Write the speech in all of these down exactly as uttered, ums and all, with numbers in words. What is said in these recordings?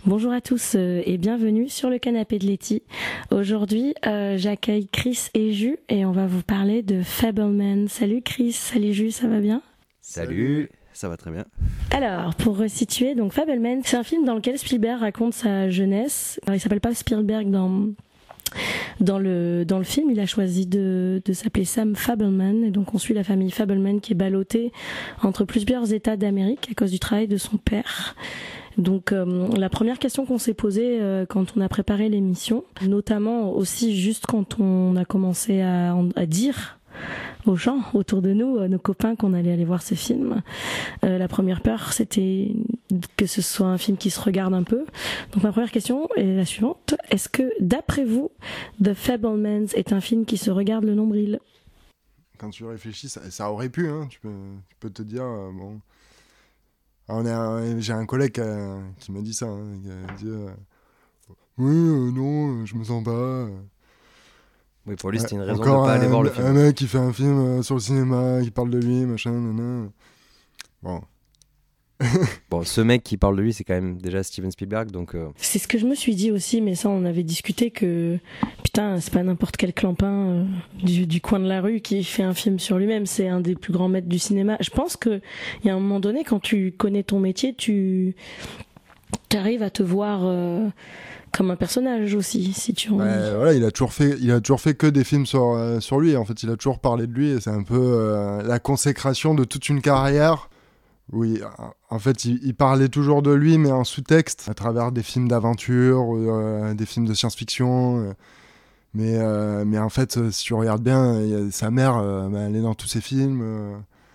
Bonjour à tous euh, et bienvenue sur le canapé de Letty. Aujourd'hui, euh, j'accueille Chris et Ju et on va vous parler de Fabelman. Salut Chris, salut Ju, ça va bien ? Salut, ça va très bien. Alors, pour resituer, donc Fabelman, c'est un film dans lequel Spielberg raconte sa jeunesse. Alors, il s'appelle pas Spielberg dans dans le dans le film, il a choisi de de s'appeler Sam Fabelman et donc on suit la famille Fabelman qui est ballottée entre plusieurs États d'Amérique à cause du travail de son père. Donc euh, la première question qu'on s'est posée euh, quand on a préparé l'émission, notamment aussi juste quand on a commencé à, à dire aux gens autour de nous, euh, nos copains, qu'on allait aller voir ce film, euh, la première peur c'était que ce soit un film qui se regarde un peu. Donc ma première question est la suivante: est-ce que d'après vous, The Fabelmans est un film qui se regarde le nombril ? Quand tu réfléchis, ça, ça aurait pu, hein, tu peux, tu peux te dire, euh, bon... On est un, j'ai un collègue euh, qui m'a dit ça, hein, qui a dit euh, oui, euh, non, je me sens pas. Euh. Oui, pour lui, c'était une euh, raison de pas un, aller voir le film. Un mec qui fait un film euh, sur le cinéma, qui parle de lui, machin, nanana. Bon. Bon, ce mec qui parle de lui, c'est quand même déjà Steven Spielberg, donc... Euh... C'est ce que je me suis dit aussi, mais ça, on avait discuté que... Putain, c'est pas n'importe quel clampin euh, du, du coin de la rue qui fait un film sur lui-même, c'est un des plus grands maîtres du cinéma. Je pense qu'il y a un moment donné, quand tu connais ton métier, tu arrives à te voir... Euh... comme un personnage aussi, si tu en... Ouais, voilà, il a toujours fait, il a toujours fait que des films sur euh, sur lui. En fait, il a toujours parlé de lui. Et c'est un peu euh, la consécration de toute une carrière. Oui, en fait, il, il parlait toujours de lui, mais en sous-texte, à travers des films d'aventure, euh, des films de science-fiction. Euh, mais euh, mais en fait, si tu regardes bien, il y a, sa mère, euh, bah, elle est dans tous ses films. Euh,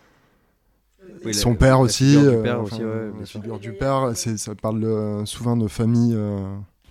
oui, son la, père la aussi. Figure euh, du père enfin, aussi, ouais, la sûr. figure du père, c'est, ça parle de, souvent de famille. Euh,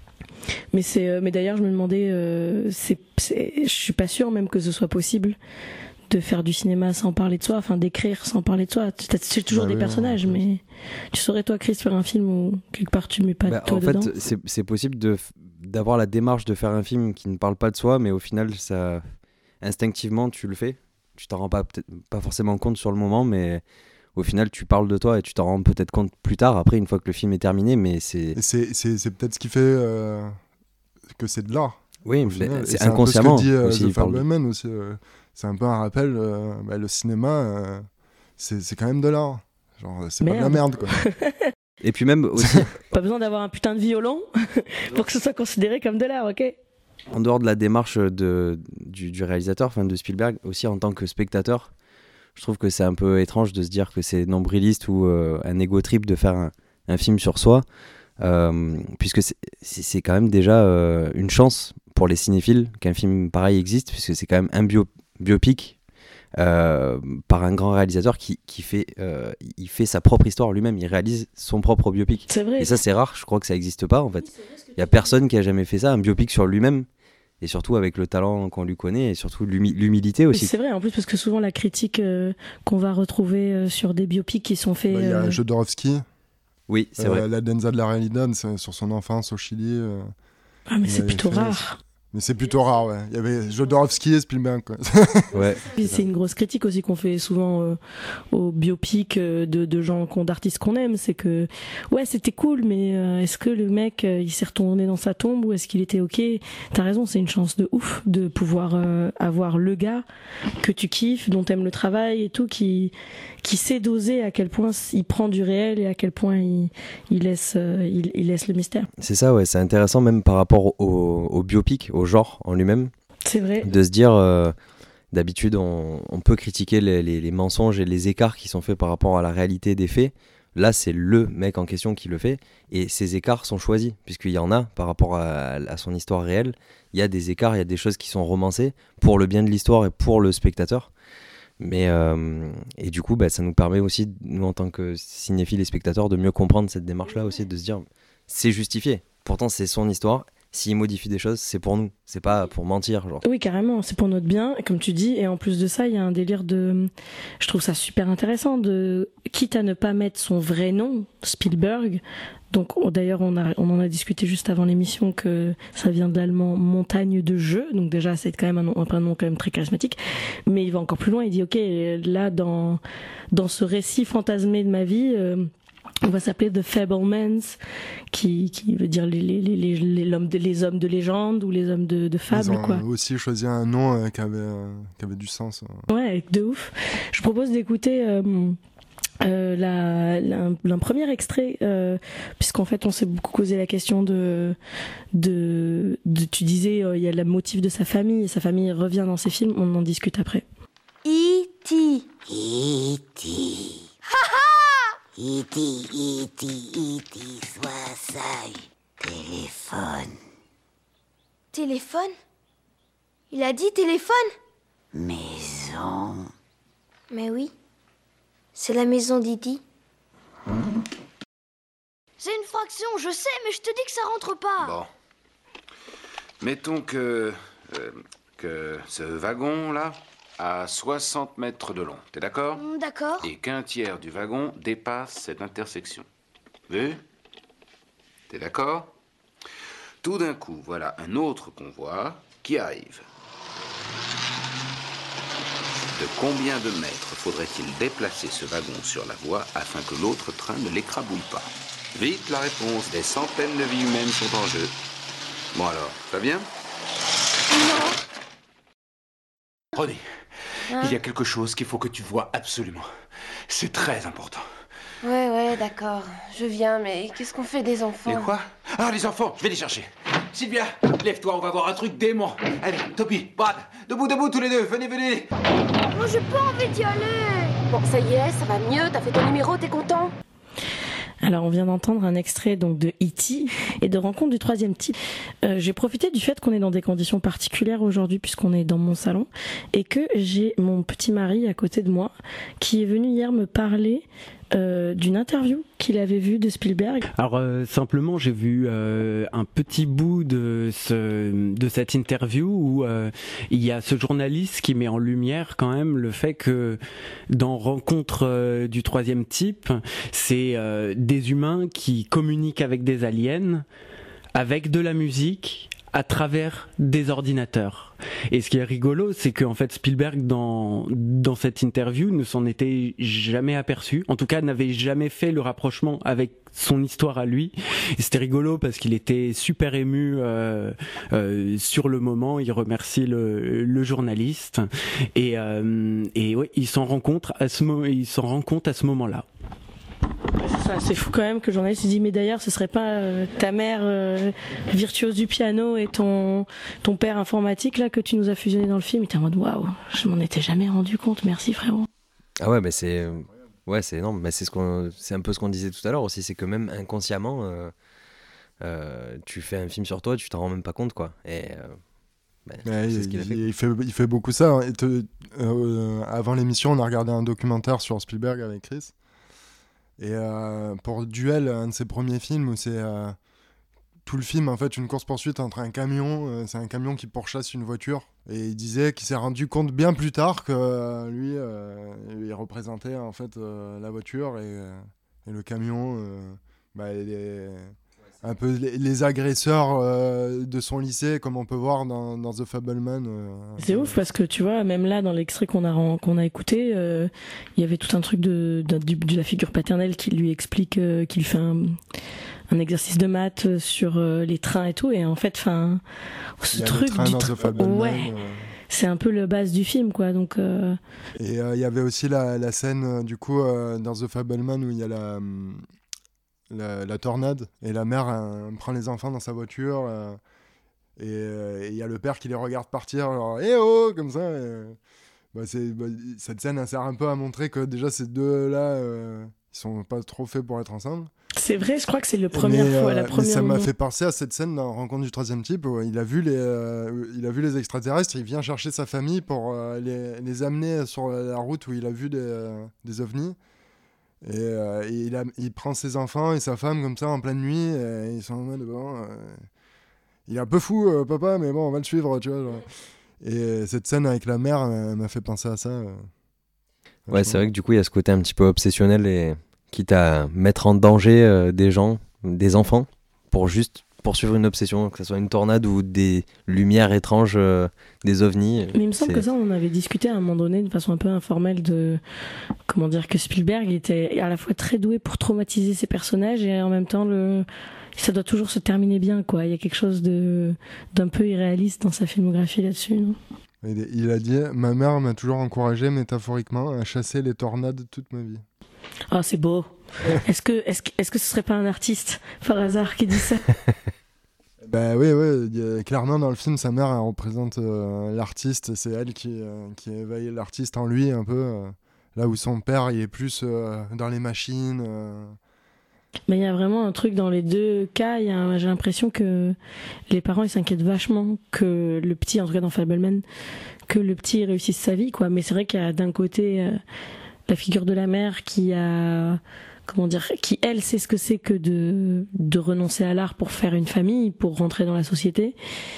Mais c'est, euh, mais d'ailleurs, je me demandais, euh, c'est, c'est, je suis pas sûre même que ce soit possible de faire du cinéma sans parler de soi, enfin d'écrire sans parler de soi. C'est toujours bah des oui, personnages, oui. Mais tu saurais toi, Chris, faire un film où quelque part tu mets pas bah, de toi en dedans. En fait, c'est, c'est possible de d'avoir la démarche de faire un film qui ne parle pas de soi, mais au final, ça instinctivement, tu le fais. Tu t'en rends pas peut-être pas forcément compte sur le moment, mais au final, tu parles de toi et tu t'en rends peut-être compte plus tard, après, une fois que le film est terminé, mais c'est... C'est, c'est, c'est peut-être ce qui fait euh, que c'est de l'art. Oui, mais c'est, c'est inconsciemment. C'est un peu ce que dit euh, aussi, The Fabelman aussi. Euh, c'est un peu un rappel, euh, bah, le cinéma, euh, c'est, c'est quand même de l'art. Genre, c'est merde. Pas de la merde, quoi. Et puis même aussi... Pas besoin d'avoir un putain de violon pour que ce soit considéré comme de l'art, ok ? En dehors de la démarche de, du, du réalisateur, enfin de Spielberg, aussi en tant que spectateur, je trouve que c'est un peu étrange de se dire que c'est nombriliste ou euh, un ego trip de faire un, un film sur soi, euh, puisque c'est, c'est, c'est quand même déjà euh, une chance pour les cinéphiles qu'un film pareil existe, puisque c'est quand même un bio, biopic euh, par un grand réalisateur qui, qui fait, euh, il fait sa propre histoire lui-même, il réalise son propre biopic. C'est vrai. Et ça c'est rare, je crois que ça n'existe pas en fait. Il n'y a personne qui a jamais fait ça, un biopic sur lui-même. Et surtout avec le talent qu'on lui connaît et surtout l'humi- l'humilité aussi. C'est vrai, en plus, parce que souvent la critique euh, qu'on va retrouver euh, sur des biopics qui sont faits... Il bah, y a euh... Jodorowsky. Oui, c'est euh, vrai. La Danza de la Realidad, c'est sur son enfance au Chili. Euh, ah, mais c'est plutôt fait, rare. Mais c'est plutôt rare, ouais. Il y avait Jodorowsky et Spielberg, quoi. Ouais. Puis c'est une grosse critique aussi qu'on fait souvent euh, aux biopics euh, de, de gens, qu'on, d'artistes qu'on aime. C'est que, ouais, c'était cool, mais euh, est-ce que le mec, euh, il s'est retourné dans sa tombe ou est-ce qu'il était ok ? T'as raison, c'est une chance de ouf de pouvoir euh, avoir le gars que tu kiffes, dont t'aimes le travail et tout, qui, qui sait doser à quel point il prend du réel et à quel point il, il, laisse, euh, il, il laisse le mystère. C'est ça, ouais. C'est intéressant même par rapport au, au, au biopic, au genre en lui-même. C'est vrai. De se dire, euh, d'habitude, on, on peut critiquer les, les, les mensonges et les écarts qui sont faits par rapport à la réalité des faits. Là, c'est le mec en question qui le fait. Et ces écarts sont choisis, puisqu'il y en a par rapport à, à son histoire réelle. Il y a des écarts, il y a des choses qui sont romancées pour le bien de l'histoire et pour le spectateur. Mais, euh, et du coup, bah, ça nous permet aussi, nous, en tant que cinéphiles et spectateurs, de mieux comprendre cette démarche-là aussi, de se dire, c'est justifié. Pourtant, c'est son histoire. S'il modifie des choses, c'est pour nous, c'est pas pour mentir, genre. Oui, carrément, c'est pour notre bien, comme tu dis, et en plus de ça, il y a un délire de... Je trouve ça super intéressant, de quitte à ne pas mettre son vrai nom, Spielberg, donc oh, d'ailleurs on, a, on en a discuté juste avant l'émission que ça vient de l'allemand montagne de jeu, donc déjà c'est quand même un nom, un nom quand même très charismatique, mais il va encore plus loin, il dit ok, là dans, dans ce récit fantasmé de ma vie... Euh, on va s'appeler The Fablemans, qui, qui veut dire les, les, les, les, les, l'homme de, les hommes de légende ou les hommes de, de fable, Ils ont quoi. aussi choisi un nom euh, qui, avait, euh, qui avait du sens. Euh. Ouais, de ouf. Je propose d'écouter euh, euh, la, la, un premier extrait, euh, puisqu'en fait on s'est beaucoup posé la question de, de, de tu disais, il euh, y a le motif de sa famille, et sa famille revient dans ses films, on en discute après. E T E T Ha ha E T E T E T sois sage. Téléphone. Téléphone? Il a dit téléphone? Maison. Mais oui, c'est la maison d'E T C'est une fraction, je sais, mais je te dis que ça rentre pas. Bon. Mettons que... euh, que ce wagon-là a soixante mètres de long. T'es d'accord? Mm, D'accord. Et qu'un tiers du wagon dépasse cette intersection. Vu? T'es d'accord? Tout d'un coup, voilà un autre convoi qui arrive. De combien de mètres faudrait-il déplacer ce wagon sur la voie afin que l'autre train ne l'écrabouille pas? Vite la réponse, des centaines de vies humaines sont en jeu. Bon alors, ça va bien? Non. Ronnie, Hein? il y a quelque chose qu'il faut que tu vois absolument. C'est très important. Ouais, ouais, d'accord. Je viens, mais qu'est-ce qu'on fait des enfants? Et quoi? Ah, les enfants, je vais les chercher. Sylvia, lève-toi, on va voir un truc dément. Allez, Toby, Brad, debout, debout tous les deux, venez, venez. Moi, j'ai pas envie d'y aller. Bon, ça y est, ça va mieux, t'as fait ton numéro, t'es content? Alors on vient d'entendre un extrait donc de E T et de Rencontre du troisième type. Euh, j'ai profité du fait qu'on est dans des conditions particulières aujourd'hui puisqu'on est dans mon salon et que j'ai mon petit mari à côté de moi qui est venu hier me parler euh, d'une interview qu'il avait vue de Spielberg. Alors euh, simplement j'ai vu euh, un petit bout de ce de cette interview où euh, il y a ce journaliste qui met en lumière quand même le fait que dans Rencontre euh, du troisième type, c'est euh, des humains qui communiquent avec des aliens, avec de la musique, à travers des ordinateurs. Et ce qui est rigolo, c'est qu'en fait Spielberg dans dans cette interview ne s'en était jamais aperçu, en tout cas n'avait jamais fait le rapprochement avec son histoire à lui. Et c'était rigolo parce qu'il était super ému euh, euh, sur le moment. Il remercie le, le journaliste et euh, et ouais, il s'en rend compte à ce mo- il s'en rend compte à ce moment-là. Ça, c'est fou quand même que le journaliste se dit mais d'ailleurs ce serait pas euh, ta mère euh, virtuose du piano et ton ton père informatique là que tu nous as fusionné dans le film. Et t'es en mode waouh, je m'en étais jamais rendu compte, merci frérot. Ah ouais, mais c'est ouais, c'est énorme. Mais c'est ce qu'on, c'est un peu ce qu'on disait tout à l'heure aussi, c'est que même inconsciemment, euh, euh, tu fais un film sur toi, tu t'en rends même pas compte quoi. Et euh, ben, Ouais, c'est il, ce qu'il a fait. il fait. Il fait beaucoup ça. Et te- euh, avant l'émission, on a regardé un documentaire sur Spielberg avec Chris. Et euh, pour Duel, un de ses premiers films où c'est euh, tout le film en fait une course-poursuite entre un camion, euh, c'est un camion qui pourchasse une voiture. Et il disait qu'il s'est rendu compte bien plus tard que euh, lui, euh, il représentait en fait euh, la voiture et, euh, et le camion, euh, bah, les, un peu les, les agresseurs euh, de son lycée, comme on peut voir dans, dans The Fableman. Euh, C'est ouf parce que tu vois, même là dans l'extrait qu'on a ren- qu'on a écouté, euh, il y avait tout un truc de de, de, de la figure paternelle qui lui explique euh, qu'il fait un, un exercice de maths sur euh, les trains et tout, et en fait, enfin, ce il y a truc le train du dans tra- The Fableman. ouais, euh, c'est un peu la base du film quoi. Donc euh, Et euh, il y avait aussi la, la scène, euh, du coup, euh, dans The Fableman où il y a la, hum, la, la tornade et la mère euh, prend les enfants dans sa voiture euh, et euh, et il y a le père qui les regarde partir, genre, eh oh, comme ça. Et, bah, c'est, bah, cette scène, elle sert un peu à montrer que déjà ces deux-là, euh, ils sont pas trop faits pour être ensemble. c'est vrai, je crois que c'est la première mais, fois, euh, la mais première. ça m'a moment. fait penser à cette scène dans Rencontre du troisième type où il a vu les, euh, il a vu les extraterrestres, il vient chercher sa famille pour euh, les, les amener sur la route où il a vu des, euh, des ovnis. Et, euh, et il, a, il prend ses enfants et sa femme comme ça en pleine nuit et ils sont en mode bon, euh, il est un peu fou euh, papa, mais bon on va le suivre, tu vois, genre. Et euh, cette scène avec la mère euh, m'a fait penser à ça. euh, Ouais, c'est vrai que du coup, il y a ce côté un petit peu obsessionnel et quitte à mettre en danger euh, des gens, des enfants, pour juste poursuivre une obsession, que ce soit une tornade ou des lumières étranges, euh, des ovnis. Mais il me semble c'est... que ça, on en avait discuté à un moment donné de façon un peu informelle de comment dire que Spielberg était à la fois très doué pour traumatiser ses personnages et en même temps le ça doit toujours se terminer bien, quoi. Il y a quelque chose de d'un peu irréaliste dans sa filmographie là-dessus, non ? Il, il a dit « Ma mère m'a toujours encouragé, métaphoriquement, à chasser les tornades toute ma vie. » Ah, oh, c'est beau. Est-ce que, est-ce, que, est-ce que ce serait pas un artiste, par hasard, qui dit ça ? Ben oui, oui, clairement dans le film, sa mère elle représente euh, l'artiste, c'est elle qui, euh, qui éveille l'artiste en lui un peu, euh, là où son père il est plus euh, dans les machines. Euh... Mais il y a vraiment un truc dans les deux cas, y a, j'ai l'impression que les parents ils s'inquiètent vachement que le petit, en tout cas dans Fableman, que le petit réussisse sa vie, quoi. Mais c'est vrai qu'il y a d'un côté euh, la figure de la mère qui a... comment dire, qui elle sait ce que c'est que de de renoncer à l'art pour faire une famille, pour rentrer dans la société,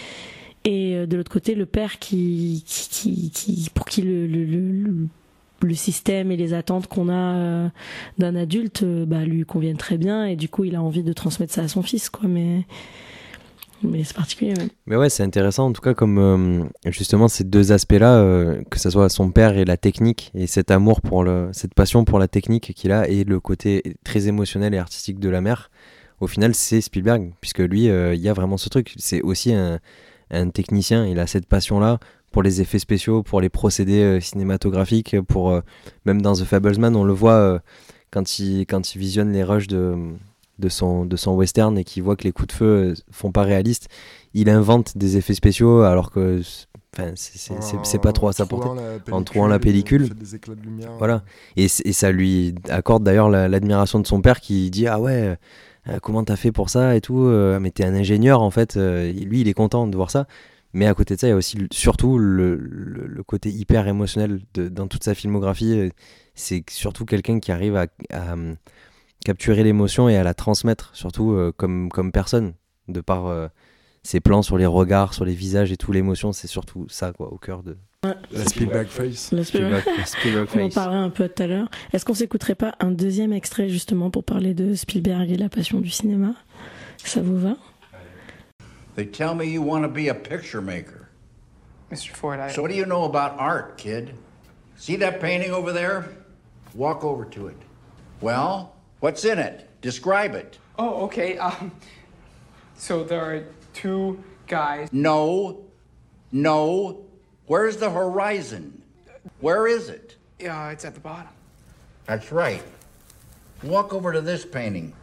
et de l'autre côté le père qui qui qui, qui pour qui le le, le le système et les attentes qu'on a d'un adulte bah lui conviennent très bien et du coup il a envie de transmettre ça à son fils, quoi. Mais mais c'est particulier, ouais. Mais ouais, c'est intéressant en tout cas, comme euh, justement ces deux aspects-là, euh, que ce soit son père et la technique, et cet amour pour le, cette passion pour la technique qu'il a, et le côté très émotionnel et artistique de la mère. Au final, c'est Spielberg, puisque lui, il euh, y a vraiment ce truc. C'est aussi un, un technicien, il a cette passion-là pour les effets spéciaux, pour les procédés euh, cinématographiques, pour euh, même dans The Fablesman, on le voit euh, quand il quand il visionne les rushs de de son, de son western et qui voit que les coups de feu font pas réalistes, il invente des effets spéciaux alors que enfin, c'est, c'est, c'est, c'est pas trop à sa portée, en trouant la pellicule, des éclats de lumière, voilà. Et, et ça lui accorde d'ailleurs la, l'admiration de son père qui dit ah ouais euh, comment t'as fait pour ça et tout, euh, mais t'es un ingénieur en fait, euh, lui il est content de voir ça. Mais à côté de ça il y a aussi surtout le, le, le côté hyper émotionnel de, dans toute sa filmographie. C'est surtout quelqu'un qui arrive à, à capturer l'émotion et à la transmettre, surtout euh, comme, comme personne, de par euh, ses plans sur les regards, sur les visages et tout, l'émotion, c'est surtout ça, quoi, au cœur de... Ouais. La Spielberg face. La Spielberg, Spielberg, Spielberg on en face. parlera un peu tout à l'heure. Est-ce qu'on s'écouterait pas un deuxième extrait, justement, pour parler de Spielberg et la passion du cinéma ? Ça vous va ? They tell me you want to be a picture maker. Mister Ford, I... So what do you know about art, kid? See that painting over there? Walk over to it. Well... what's in it? Describe it. Oh, okay. Um, so there are two guys. No. No. Where's the horizon? Where is it? Yeah, it's at the bottom. That's right. Walk over to this painting.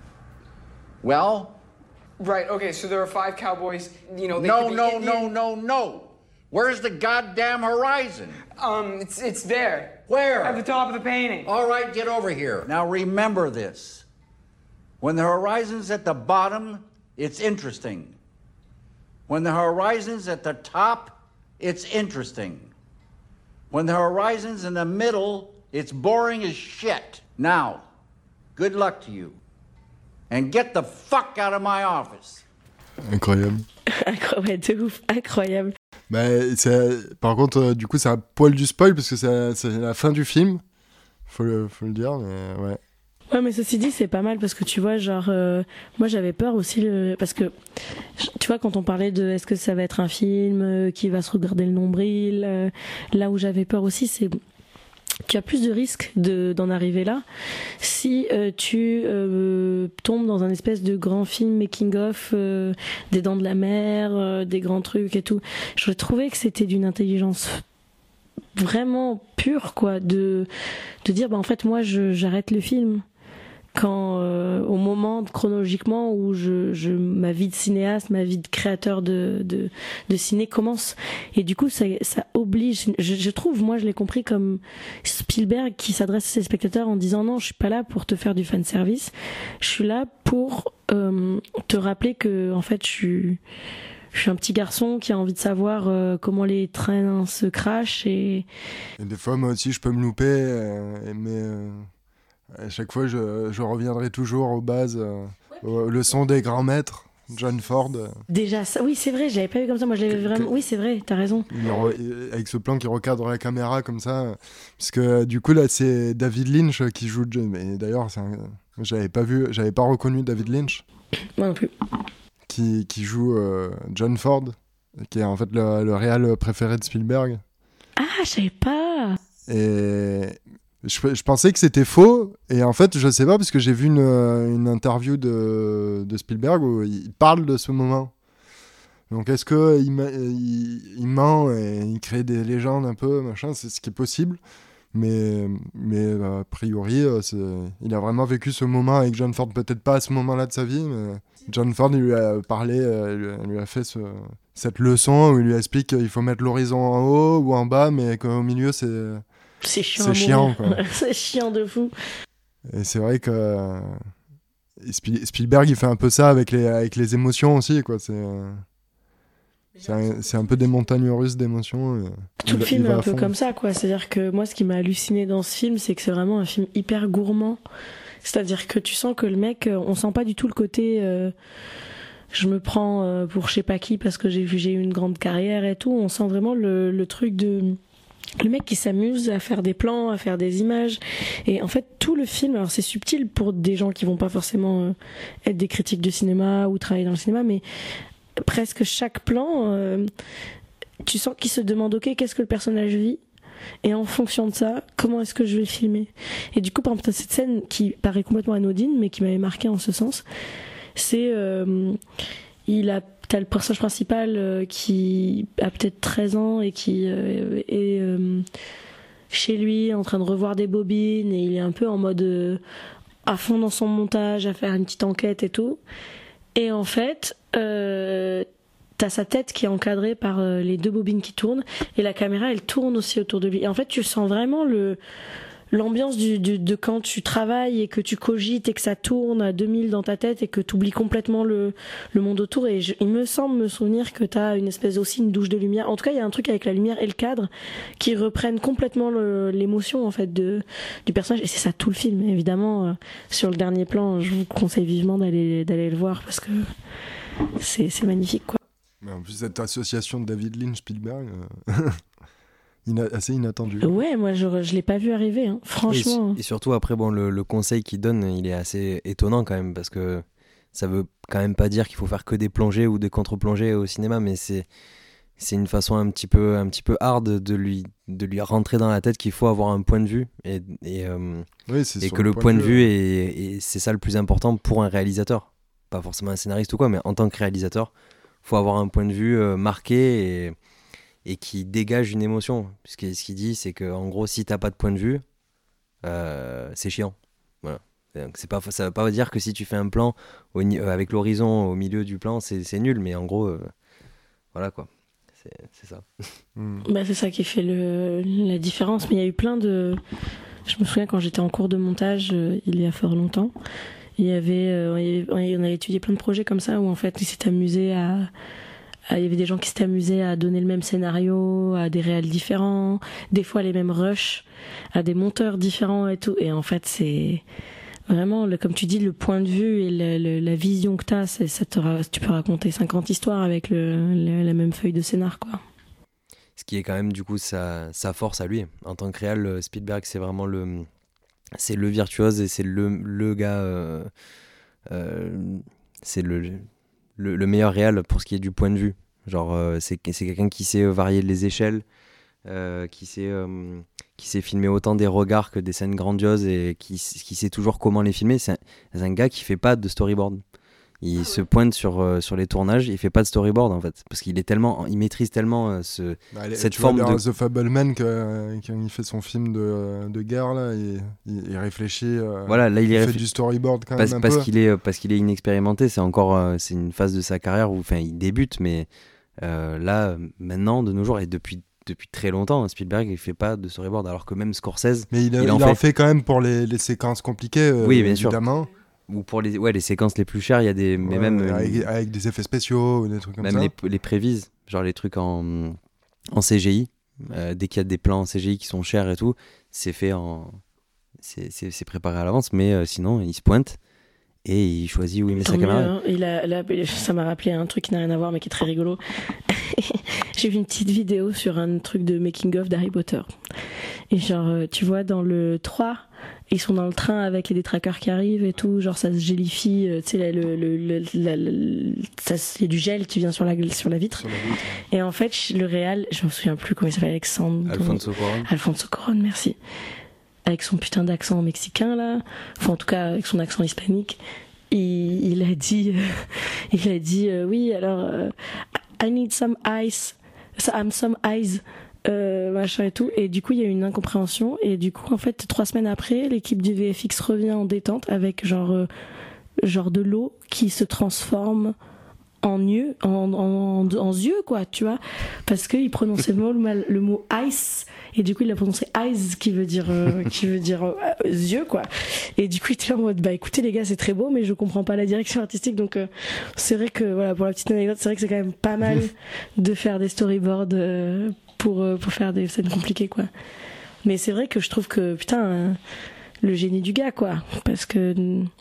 Well? Right, okay, so there are five cowboys, you know, they No, could be no, Indian. no, no, no. Where's the goddamn horizon? Um, it's it's there. Where? At the top of the painting. All right, get over here. Now remember this. When the horizon's at the bottom, it's interesting. When the horizon's at the top, it's interesting. When the horizon's in the middle, it's boring as shit. Now, good luck to you. And get the fuck out of my office. Incroyable. Incroyable, de ouf, incroyable. Bah, c'est, par contre, euh, du coup, c'est un poil du spoil parce que c'est, c'est la fin du film. Faut le, faut le dire, mais ouais. Ouais, mais ceci dit, c'est pas mal parce que tu vois, genre, euh, moi j'avais peur aussi, le, parce que, tu vois, quand on parlait de est-ce que ça va être un film euh, qui va se regarder le nombril, euh, là où j'avais peur aussi, c'est tu as plus de risques de, d'en arriver là si euh, tu euh, tombes dans un espèce de grand film making-of euh, des Dents de la Mer, euh, des grands trucs et tout. Je trouvais que c'était d'une intelligence vraiment pure, quoi, de, de dire, bah en fait, moi, je, j'arrête le film. Quand euh, au moment chronologiquement où je, je ma vie de cinéaste, ma vie de créateur de de, de ciné commence, et du coup ça ça oblige, je, je trouve, moi je l'ai compris comme Spielberg qui s'adresse à ses spectateurs en disant non, je suis pas là pour te faire du fan service, je suis là pour euh, te rappeler que en fait je suis je suis un petit garçon qui a envie de savoir euh, comment les trains se crachent, et... et des fois moi aussi je peux me louper, euh, mais euh... à chaque fois, je, je reviendrai toujours aux bases, euh, aux leçons des grands maîtres, John Ford. Déjà, ça, oui, c'est vrai, je l'avais pas vu comme ça. Moi, je l'avais que, vraiment. Que, oui, c'est vrai, t'as raison. Re, avec ce plan qui recadre la caméra comme ça, parce que du coup là, c'est David Lynch qui joue John. Mais d'ailleurs, c'est un, j'avais pas vu, j'avais pas reconnu David Lynch. Moi non plus. qui, qui joue euh, John Ford, qui est en fait le, le réal préféré de Spielberg. Ah, je savais pas. Et je, je pensais que c'était faux, et en fait, je sais pas, parce que j'ai vu une, une interview de, de Spielberg où il parle de ce moment. Donc, est-ce qu'il il, il ment et il crée des légendes un peu, machin, c'est ce qui est possible. Mais, mais a priori, c'est, il a vraiment vécu ce moment avec John Ford, peut-être pas à ce moment-là de sa vie, mais John Ford, il lui a parlé, il lui a, il lui a fait ce, cette leçon où il lui explique qu'il faut mettre l'horizon en haut ou en bas, mais qu'au milieu, c'est, c'est chiant. C'est chiant, quoi. C'est chiant de fou. Et c'est vrai que Spielberg, il fait un peu ça avec les, avec les émotions aussi, quoi. C'est... C'est un, c'est un peu des montagnes russes d'émotions. Tout le film est un peu comme ça, quoi. C'est-à-dire que moi, ce qui m'a halluciné dans ce film, c'est que c'est vraiment un film hyper gourmand. C'est-à-dire que tu sens que le mec, on sent pas du tout le côté euh, je me prends euh, pour je sais pas qui parce que j'ai vu j'ai eu une grande carrière et tout. On sent vraiment le, le truc de le mec qui s'amuse à faire des plans, à faire des images. Et en fait, tout le film, alors c'est subtil pour des gens qui vont pas forcément euh, être des critiques de cinéma ou travailler dans le cinéma, mais presque chaque plan, euh, tu sens qu'il se demande, ok, qu'est-ce que le personnage vit, et en fonction de ça, comment est-ce que je vais le filmer. Et du coup, par exemple, t'as cette scène qui paraît complètement anodine, mais qui m'avait marqué en ce sens. C'est, euh, il a, t'as le personnage principal euh, qui a peut-être treize ans et qui euh, est euh, chez lui en train de revoir des bobines, et il est un peu en mode euh, à fond dans son montage, à faire une petite enquête et tout. Et en fait, euh, t'as sa tête qui est encadrée par euh, les deux bobines qui tournent, et la caméra, elle tourne aussi autour de lui. Et en fait, tu sens vraiment le l'ambiance du, du, de quand tu travailles et que tu cogites et que ça tourne à deux mille dans ta tête et que tu oublies complètement le, le monde autour. Et je, il me semble me souvenir que t'as une espèce aussi une douche de lumière. En tout cas, il y a un truc avec la lumière et le cadre qui reprennent complètement le, l'émotion en fait de du personnage. Et c'est ça tout le film. Évidemment, euh, sur le dernier plan, je vous conseille vivement d'aller d'aller le voir parce que c'est c'est magnifique, quoi. Mais en plus, cette association de David Lynch Spielberg. Euh... Ina- assez inattendu. Ouais, moi je, je l'ai pas vu arriver, hein. Franchement. Et, et surtout après, bon, le, le conseil qu'il donne, il est assez étonnant quand même, parce que ça veut quand même pas dire qu'il faut faire que des plongées ou des contre-plongées au cinéma, mais c'est, c'est une façon un petit peu, un petit peu hard de lui, de lui rentrer dans la tête qu'il faut avoir un point de vue, et, et, euh, oui, c'est et que le point, point de vue, vue est, est, c'est ça le plus important pour un réalisateur. Pas forcément un scénariste ou quoi, mais en tant que réalisateur, faut avoir un point de vue euh, marqué et et qui dégage une émotion. Puisque ce qu'il dit, c'est que en gros, si t'as pas de point de vue, euh, c'est chiant. Voilà. Donc, c'est pas, ça veut pas dire que si tu fais un plan au, euh, avec l'horizon au milieu du plan, c'est, c'est nul, mais en gros, euh, voilà quoi. C'est, c'est ça. Mm. Bah, c'est ça qui fait le, la différence. Mais il y a eu plein de... Je me souviens quand j'étais en cours de montage, euh, il y a fort longtemps, il y avait, euh, on avait étudié plein de projets comme ça où en fait, ils s'étaient amusés à... Il y avait des gens qui s'étaient amusés à donner le même scénario à des réals différents, des fois les mêmes rushs, à des monteurs différents et tout. Et en fait, c'est vraiment, le, comme tu dis, le point de vue et le, le, la vision que t'as, c'est, ça te, tu peux raconter cinquante histoires avec le, le, la même feuille de scénar, quoi. Ce qui est quand même du coup sa, sa force à lui. En tant que réal, Spielberg, c'est vraiment le, c'est le virtuose et c'est le, le gars, euh, euh, c'est le... Le, le meilleur réal pour ce qui est du point de vue. Genre, euh, c'est, c'est quelqu'un qui sait varier les échelles, euh, qui, sait, euh, qui sait filmer autant des regards que des scènes grandioses et qui, qui sait toujours comment les filmer. C'est un, c'est un gars qui fait pas de storyboard. Il ah ouais. se pointe sur, euh, sur les tournages, il fait pas de storyboard en fait. Parce qu'il est tellement, il maîtrise tellement euh, ce, bah, allez, cette tu forme vois, de... The Fableman, que, quand il fait son film de, de guerre, là, il, il, il réfléchit. Euh, voilà, là, il, il réfl... fait du storyboard quand parce, même un parce peu. Qu'il est, parce qu'il est inexpérimenté, c'est encore euh, c'est une phase de sa carrière où enfin, il débute, mais euh, là, maintenant, de nos jours, et depuis depuis très longtemps, Spielberg il fait pas de storyboard, alors que même Scorsese, mais il, a, il, il en, en fait... fait quand même pour les, les séquences compliquées, euh, oui, bien évidemment. Sûr. Ou pour les, ouais, les séquences les plus chères, il y a des... Mais ouais, même, avec, euh, avec des effets spéciaux ou des trucs comme même ça. Même les, les prévises, genre les trucs en, en C G I. Euh, dès qu'il y a des plans en C G I qui sont chers et tout, c'est fait en... C'est, c'est, c'est préparé à l'avance, mais euh, sinon, il se pointe et il choisit où il met Tant sa mieux, caméra. Hein. Il a, là, ça m'a rappelé un truc qui n'a rien à voir, mais qui est très rigolo. J'ai vu une petite vidéo sur un truc de making-of d'Harry Potter. Et genre, tu vois, dans le trois... Ils sont dans le train avec les détraqueurs qui arrivent et tout, genre ça se gélifie, euh, tu sais, le, le, le, la, le, ça, il y a du gel qui vient sur la, sur la vitre. Sur la vitre. Et en fait, le réal, je me souviens plus comment il s'appelle, Alexandre. Alfonso Cuarón. Alfonso Cuarón, merci. Avec son putain d'accent mexicain là, enfin en tout cas avec son accent hispanique, il, il a dit, euh, il a dit euh, oui alors euh, I need some ice, I'm some ice. Euh, machin et tout, et du coup il y a eu une incompréhension, et du coup en fait trois semaines après l'équipe du V F X revient en détente avec genre euh, genre de l'eau qui se transforme en yeux, en, en, en, en yeux quoi, tu vois, parce qu'il prononçait le mot, le mot ice, et du coup il a prononcé eyes qui veut dire euh, qui veut dire euh, yeux quoi, et du coup il était là en mode bah écoutez les gars c'est très beau mais je comprends pas la direction artistique, donc euh, c'est vrai que voilà, pour la petite anecdote, c'est vrai que c'est quand même pas mal de faire des storyboards euh, pour euh, pour faire des scènes compliquées quoi, mais c'est vrai que je trouve que putain euh, le génie du gars quoi, parce que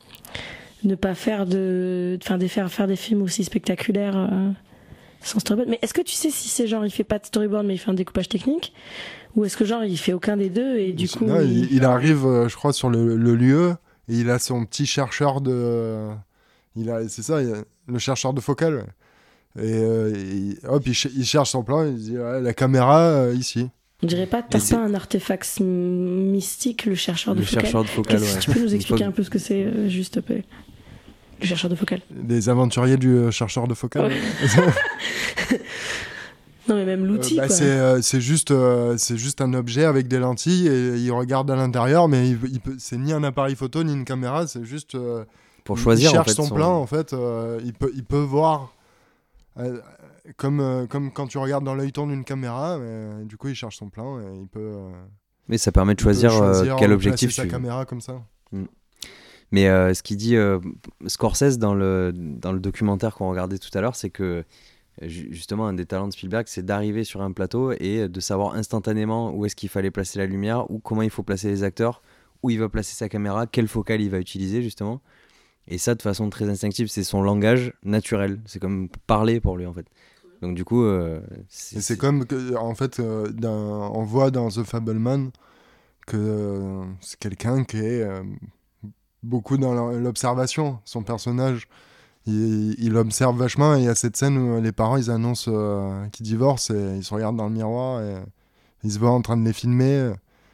ne pas faire de enfin de faire faire des films aussi spectaculaires euh, sans storyboard. Mais est-ce que tu sais si c'est genre il fait pas de storyboard mais il fait un découpage technique, ou est-ce que genre il fait aucun des deux et du coup non, il... il, il arrive euh, je crois sur le, le lieu et il a son petit chercheur de il a c'est ça il a le chercheur de focale et, euh, il, hop il, ch- il cherche son plan, il dit ouais, la caméra euh, ici. On dirait pas t'as pas un artefact mystique, le chercheur de le focale. chercheur de focale, ouais. Tu peux nous expliquer un peu ce que c'est euh, juste un peu le chercheur de focale? Les aventuriers du euh, chercheur de focale. Ouais. Non mais même l'outil euh, bah, quoi. C'est, euh, c'est, juste, euh, c'est juste un objet avec des lentilles et il regarde à l'intérieur, mais il, il peut, c'est ni un appareil photo ni une caméra, c'est juste euh, pour choisir il cherche en fait, son, son plan en fait, euh, il, peut, il peut voir euh, comme, euh, comme quand tu regardes dans l'œilleton d'une caméra, mais, euh, du coup il cherche son plan et il peut... Euh, mais ça permet de choisir, choisir euh, quel objectif sa tu... caméra comme ça. Mm. Mais euh, ce qu'il dit euh, Scorsese dans le, dans le documentaire qu'on regardait tout à l'heure, c'est que justement un des talents de Spielberg, c'est d'arriver sur un plateau et de savoir instantanément où est-ce qu'il fallait placer la lumière, ou comment il faut placer les acteurs, où il va placer sa caméra, quelle focale il va utiliser justement. Et ça de façon très instinctive, c'est son langage naturel, c'est comme parler pour lui en fait. Donc du coup euh, c'est, et c'est, c'est comme que, en fait euh, dans, on voit dans The Fabelman que euh, c'est quelqu'un qui est euh, beaucoup dans l'observation. Son personnage, il, il observe vachement, et il y a cette scène où les parents ils annoncent euh, qu'ils divorcent et ils se regardent dans le miroir et ils se voient en train de les filmer.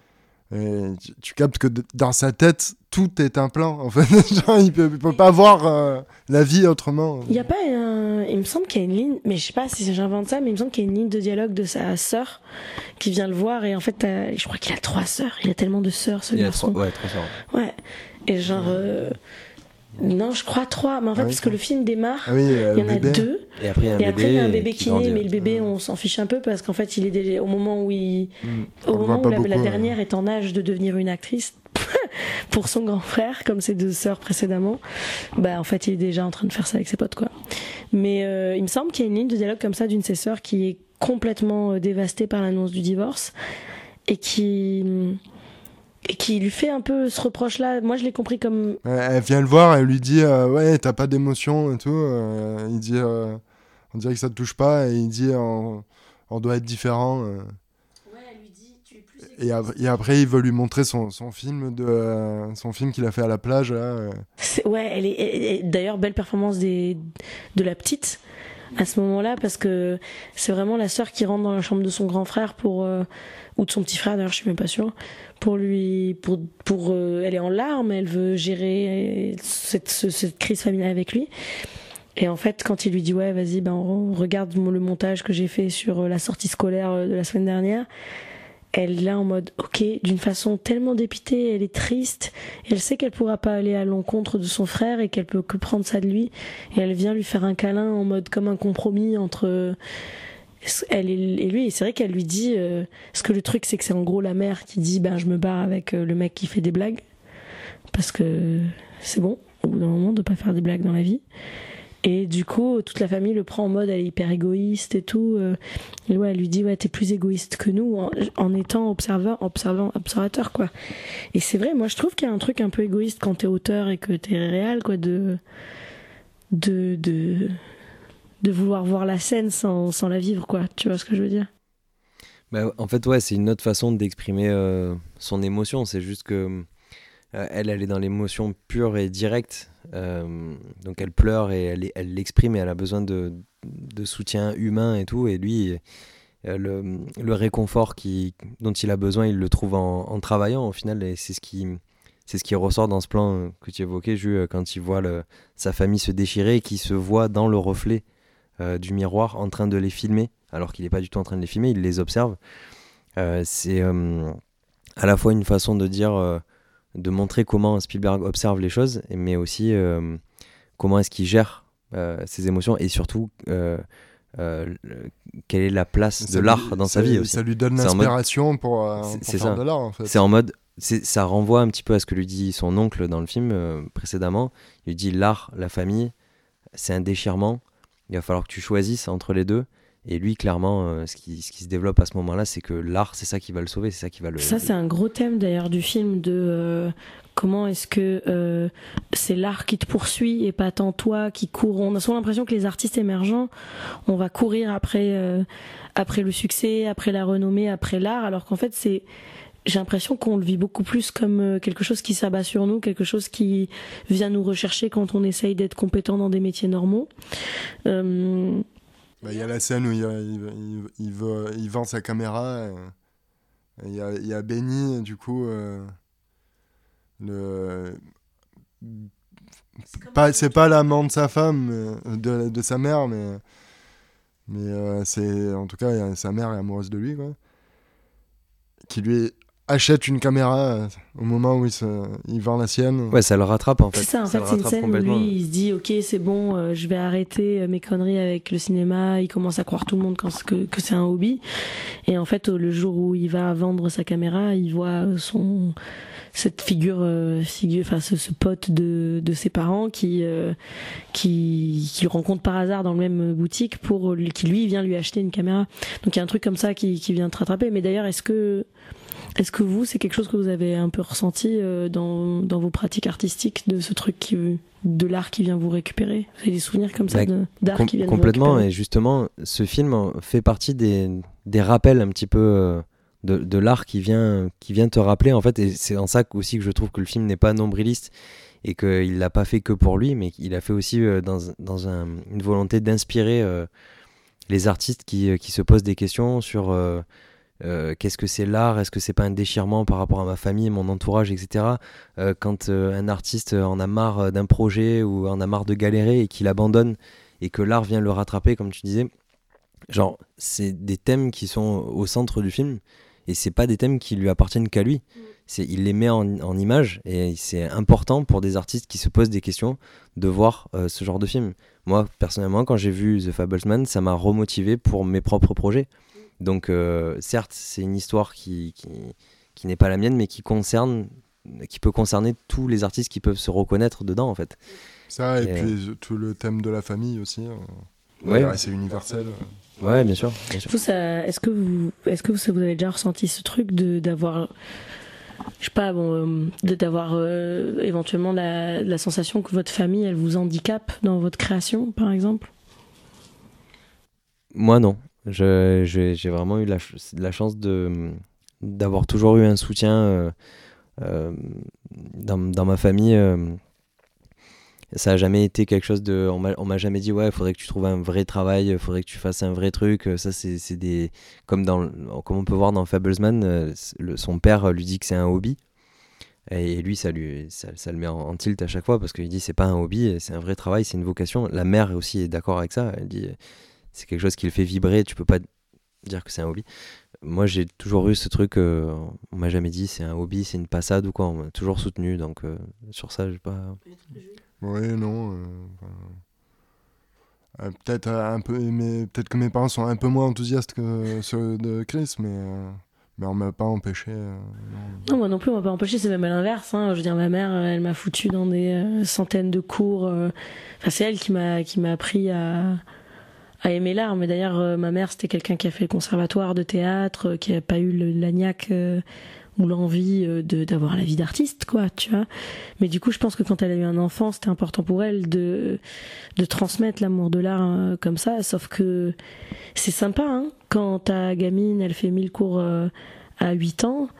Et tu, tu captes que de, dans sa tête tout est un plan en fait. Genre, il peut, il peut pas voir euh, la vie autrement. Il y a pas un... il me semble qu'il y a une ligne, mais je sais pas si j'invente ça, mais il me semble qu'il y a une ligne de dialogue de sa sœur qui vient le voir, et en fait je crois qu'il a trois sœurs, il a tellement de sœurs ce il garçon. a trois, ouais, trois sœurs. Ouais. Et genre euh... non, je crois trois, mais en fait, ah oui, parce que le film démarre, ah oui, euh, il y en bébé. a deux, et après il y a un et bébé, après, il y a un bébé qui, qui naît, grandit. mais le bébé, on s'en fiche un peu parce qu'en fait, il est déjà, au moment où il, mmh. au moment où la, beaucoup, la ouais. dernière est en âge de devenir une actrice pour son grand frère, comme ses deux sœurs précédemment, bah en fait, il est déjà en train de faire ça avec ses potes, quoi. Mais euh, il me semble qu'il y a une ligne de dialogue comme ça d'une de ses sœurs qui est complètement euh, dévastée par l'annonce du divorce et qui et qui lui fait un peu ce reproche-là. Moi, je l'ai compris comme... Elle vient le voir, elle lui dit euh, ouais, t'as pas d'émotion et tout. Euh, il dit euh, on dirait que ça te touche pas, et il dit on, on doit être différent. Euh. Ouais, elle lui dit tu es plus et, ap- et après, il veut lui montrer son, son film de euh, son film qu'il a fait à la plage. Là, euh. C'est, ouais, elle est, elle est d'ailleurs belle performance des de la petite à ce moment-là, parce que c'est vraiment la sœur qui rentre dans la chambre de son grand frère pour euh, ou de son petit frère d'ailleurs, je suis même pas sûre, pour lui pour pour euh, elle est en larmes, elle veut gérer cette ce, cette crise familiale avec lui. Et en fait, quand il lui dit ouais, vas-y, ben on regarde le montage que j'ai fait sur la sortie scolaire de la semaine dernière, elle est là en mode ok, d'une façon tellement dépitée, elle est triste, elle sait qu'elle pourra pas aller à l'encontre de son frère et qu'elle peut que prendre ça de lui, et elle vient lui faire un câlin en mode comme un compromis entre elle et lui. Et c'est vrai qu'elle lui dit euh, parce que le truc c'est que c'est en gros la mère qui dit ben je me barre avec le mec qui fait des blagues parce que c'est bon au bout d'un moment de pas faire des blagues dans la vie. Et du coup, toute la famille le prend en mode elle est hyper égoïste et tout. Et ouais, elle lui dit ouais, t'es plus égoïste que nous en, en étant observeur, observant, observateur quoi. Et c'est vrai, moi je trouve qu'il y a un truc un peu égoïste quand t'es auteur et que t'es réal quoi, de de de de vouloir voir la scène sans sans la vivre quoi. Tu vois ce que je veux dire? Bah, en fait ouais, c'est une autre façon d'exprimer euh, son émotion. C'est juste que Euh, elle, elle est dans l'émotion pure et directe. Euh, donc elle pleure et elle, elle l'exprime et elle a besoin de, de soutien humain et tout. Et lui, euh, le, le réconfort qui, dont il a besoin, il le trouve en, en travaillant au final. Et c'est ce qui, c'est ce qui ressort dans ce plan que tu évoquais, Jules, quand il voit le, sa famille se déchirer et qu'il se voit dans le reflet euh, du miroir en train de les filmer, alors qu'il n'est pas du tout en train de les filmer, il les observe. Euh, c'est euh, à la fois une façon de dire... Euh, de montrer comment Spielberg observe les choses, mais aussi euh, comment est-ce qu'il gère euh, ses émotions et surtout euh, euh, le, quelle est la place ça de lui, l'art dans sa vie aussi. Ça lui donne l'inspiration mode... pour, euh, c'est, pour c'est faire ça. de l'art en fait. C'est en mode, c'est, ça renvoie un petit peu à ce que lui dit son oncle dans le film euh, précédemment. Il lui dit l'art, la famille, c'est un déchirement, il va falloir que tu choisisses entre les deux. Et lui, clairement, euh, ce, qui, ce qui se développe à ce moment-là, c'est que l'art, c'est ça qui va le sauver, c'est ça qui va le... Ça, c'est un gros thème d'ailleurs du film, de euh, comment est-ce que euh, c'est l'art qui te poursuit et pas tant toi qui cours. On a souvent l'impression que les artistes émergents, on va courir après, euh, après le succès, après la renommée, après l'art, alors qu'en fait, c'est... j'ai l'impression qu'on le vit beaucoup plus comme quelque chose qui s'abat sur nous, quelque chose qui vient nous rechercher quand on essaye d'être compétent dans des métiers normaux. Euh... Il bah, y a la scène où il, il, il, il, veut, il vend sa caméra. Il y a, y a Benny, du coup. Euh, le, c'est pas, c'est pas l'amant de sa femme, de, de sa mère, mais, mais euh, c'est, en tout cas, sa mère est amoureuse de lui, quoi. Qui lui achète une caméra euh, au moment où il, se, il vend la sienne. Ouais, ça le rattrape en fait. C'est ça, en ça fait, c'est une scène où lui, il se dit, ok, c'est bon, euh, je vais arrêter mes conneries avec le cinéma. Il commence à croire tout le monde quand, que, que c'est un hobby. Et en fait, le jour où il va vendre sa caméra, il voit son cette figure, euh, figure, enfin ce, ce pote de, de ses parents qui euh, qui qui rencontre par hasard dans le même boutique pour qui lui vient lui acheter une caméra. Donc il y a un truc comme ça qui qui vient te rattraper. Mais d'ailleurs, est-ce que Est-ce que vous, c'est quelque chose que vous avez un peu ressenti euh, dans, dans vos pratiques artistiques, de ce truc qui, de l'art qui vient vous récupérer? Vous avez des souvenirs comme ça de, d'art com- qui viennent complètement, vous récupérer? Et justement, ce film fait partie des, des rappels un petit peu euh, de, de l'art qui vient, qui vient te rappeler, en fait, et c'est en ça aussi que je trouve que le film n'est pas nombriliste et qu'il l'a pas fait que pour lui, mais qu'il a fait aussi euh, dans, dans un, une volonté d'inspirer euh, les artistes qui, qui se posent des questions sur... Euh, Euh, qu'est-ce que c'est l'art, est-ce que c'est pas un déchirement par rapport à ma famille, mon entourage, et cetera. Euh, quand euh, un artiste en a marre d'un projet ou en a marre de galérer et qu'il abandonne et que l'art vient le rattraper, comme tu disais, genre c'est des thèmes qui sont au centre du film et c'est pas des thèmes qui lui appartiennent qu'à lui. C'est, il les met en, en image et c'est important pour des artistes qui se posent des questions de voir euh, ce genre de film. Moi personnellement, quand j'ai vu The Fablesman, ça m'a remotivé pour mes propres projets. Donc euh, certes c'est une histoire qui, qui, qui n'est pas la mienne mais qui concerne qui peut concerner tous les artistes qui peuvent se reconnaître dedans en fait. Ça et, et puis euh... tout le thème de la famille aussi. Euh... Ouais, ouais, c'est universel. Ouais, bien sûr. Bien sûr. Vous, ça, est-ce que vous est-ce que vous, vous avez déjà ressenti ce truc de d'avoir je sais pas bon euh, de, d'avoir euh, éventuellement la, la sensation que votre famille elle vous handicape dans votre création par exemple? Moi non. Je, je, j'ai vraiment eu la, ch- la chance de, d'avoir toujours eu un soutien euh, euh, dans, dans ma famille. Euh, ça n'a jamais été quelque chose de... On m'a, on m'a jamais dit, ouais, il faudrait que tu trouves un vrai travail, il faudrait que tu fasses un vrai truc. Ça, c'est, c'est des... Comme, dans, comme on peut voir dans Fablesman, euh, le, son père lui dit que c'est un hobby. Et lui, ça, lui, ça, ça le met en, en tilt à chaque fois parce qu'il dit, c'est pas un hobby, c'est un vrai travail, c'est une vocation. La mère aussi est d'accord avec ça. Elle dit... c'est quelque chose qui le fait vibrer, tu peux pas dire que c'est un hobby. Moi j'ai toujours eu ce truc, euh, on m'a jamais dit c'est un hobby, c'est une passade ou quoi, on m'a toujours soutenu, donc euh, sur ça j'ai pas... Oui, non, euh, euh, peut-être, un peu, mais, peut-être que mes parents sont un peu moins enthousiastes que ceux de Chris, mais, euh, mais on m'a pas empêché. Euh, non. non, moi non plus, on m'a pas empêché, c'est même à l'inverse. Hein. Je veux dire, ma mère, elle m'a foutu dans des euh, centaines de cours. Euh... Enfin, c'est elle qui m'a, qui m'a appris à... à aimer l'art, mais d'ailleurs euh, ma mère c'était quelqu'un qui a fait le conservatoire de théâtre, euh, qui a pas eu le, la niaque euh, ou l'envie euh, de d'avoir la vie d'artiste quoi, tu vois. Mais du coup je pense que quand elle a eu un enfant c'était important pour elle de de transmettre l'amour de l'art euh, comme ça, sauf que c'est sympa hein, quand ta gamine elle fait mille cours euh, à huit ans,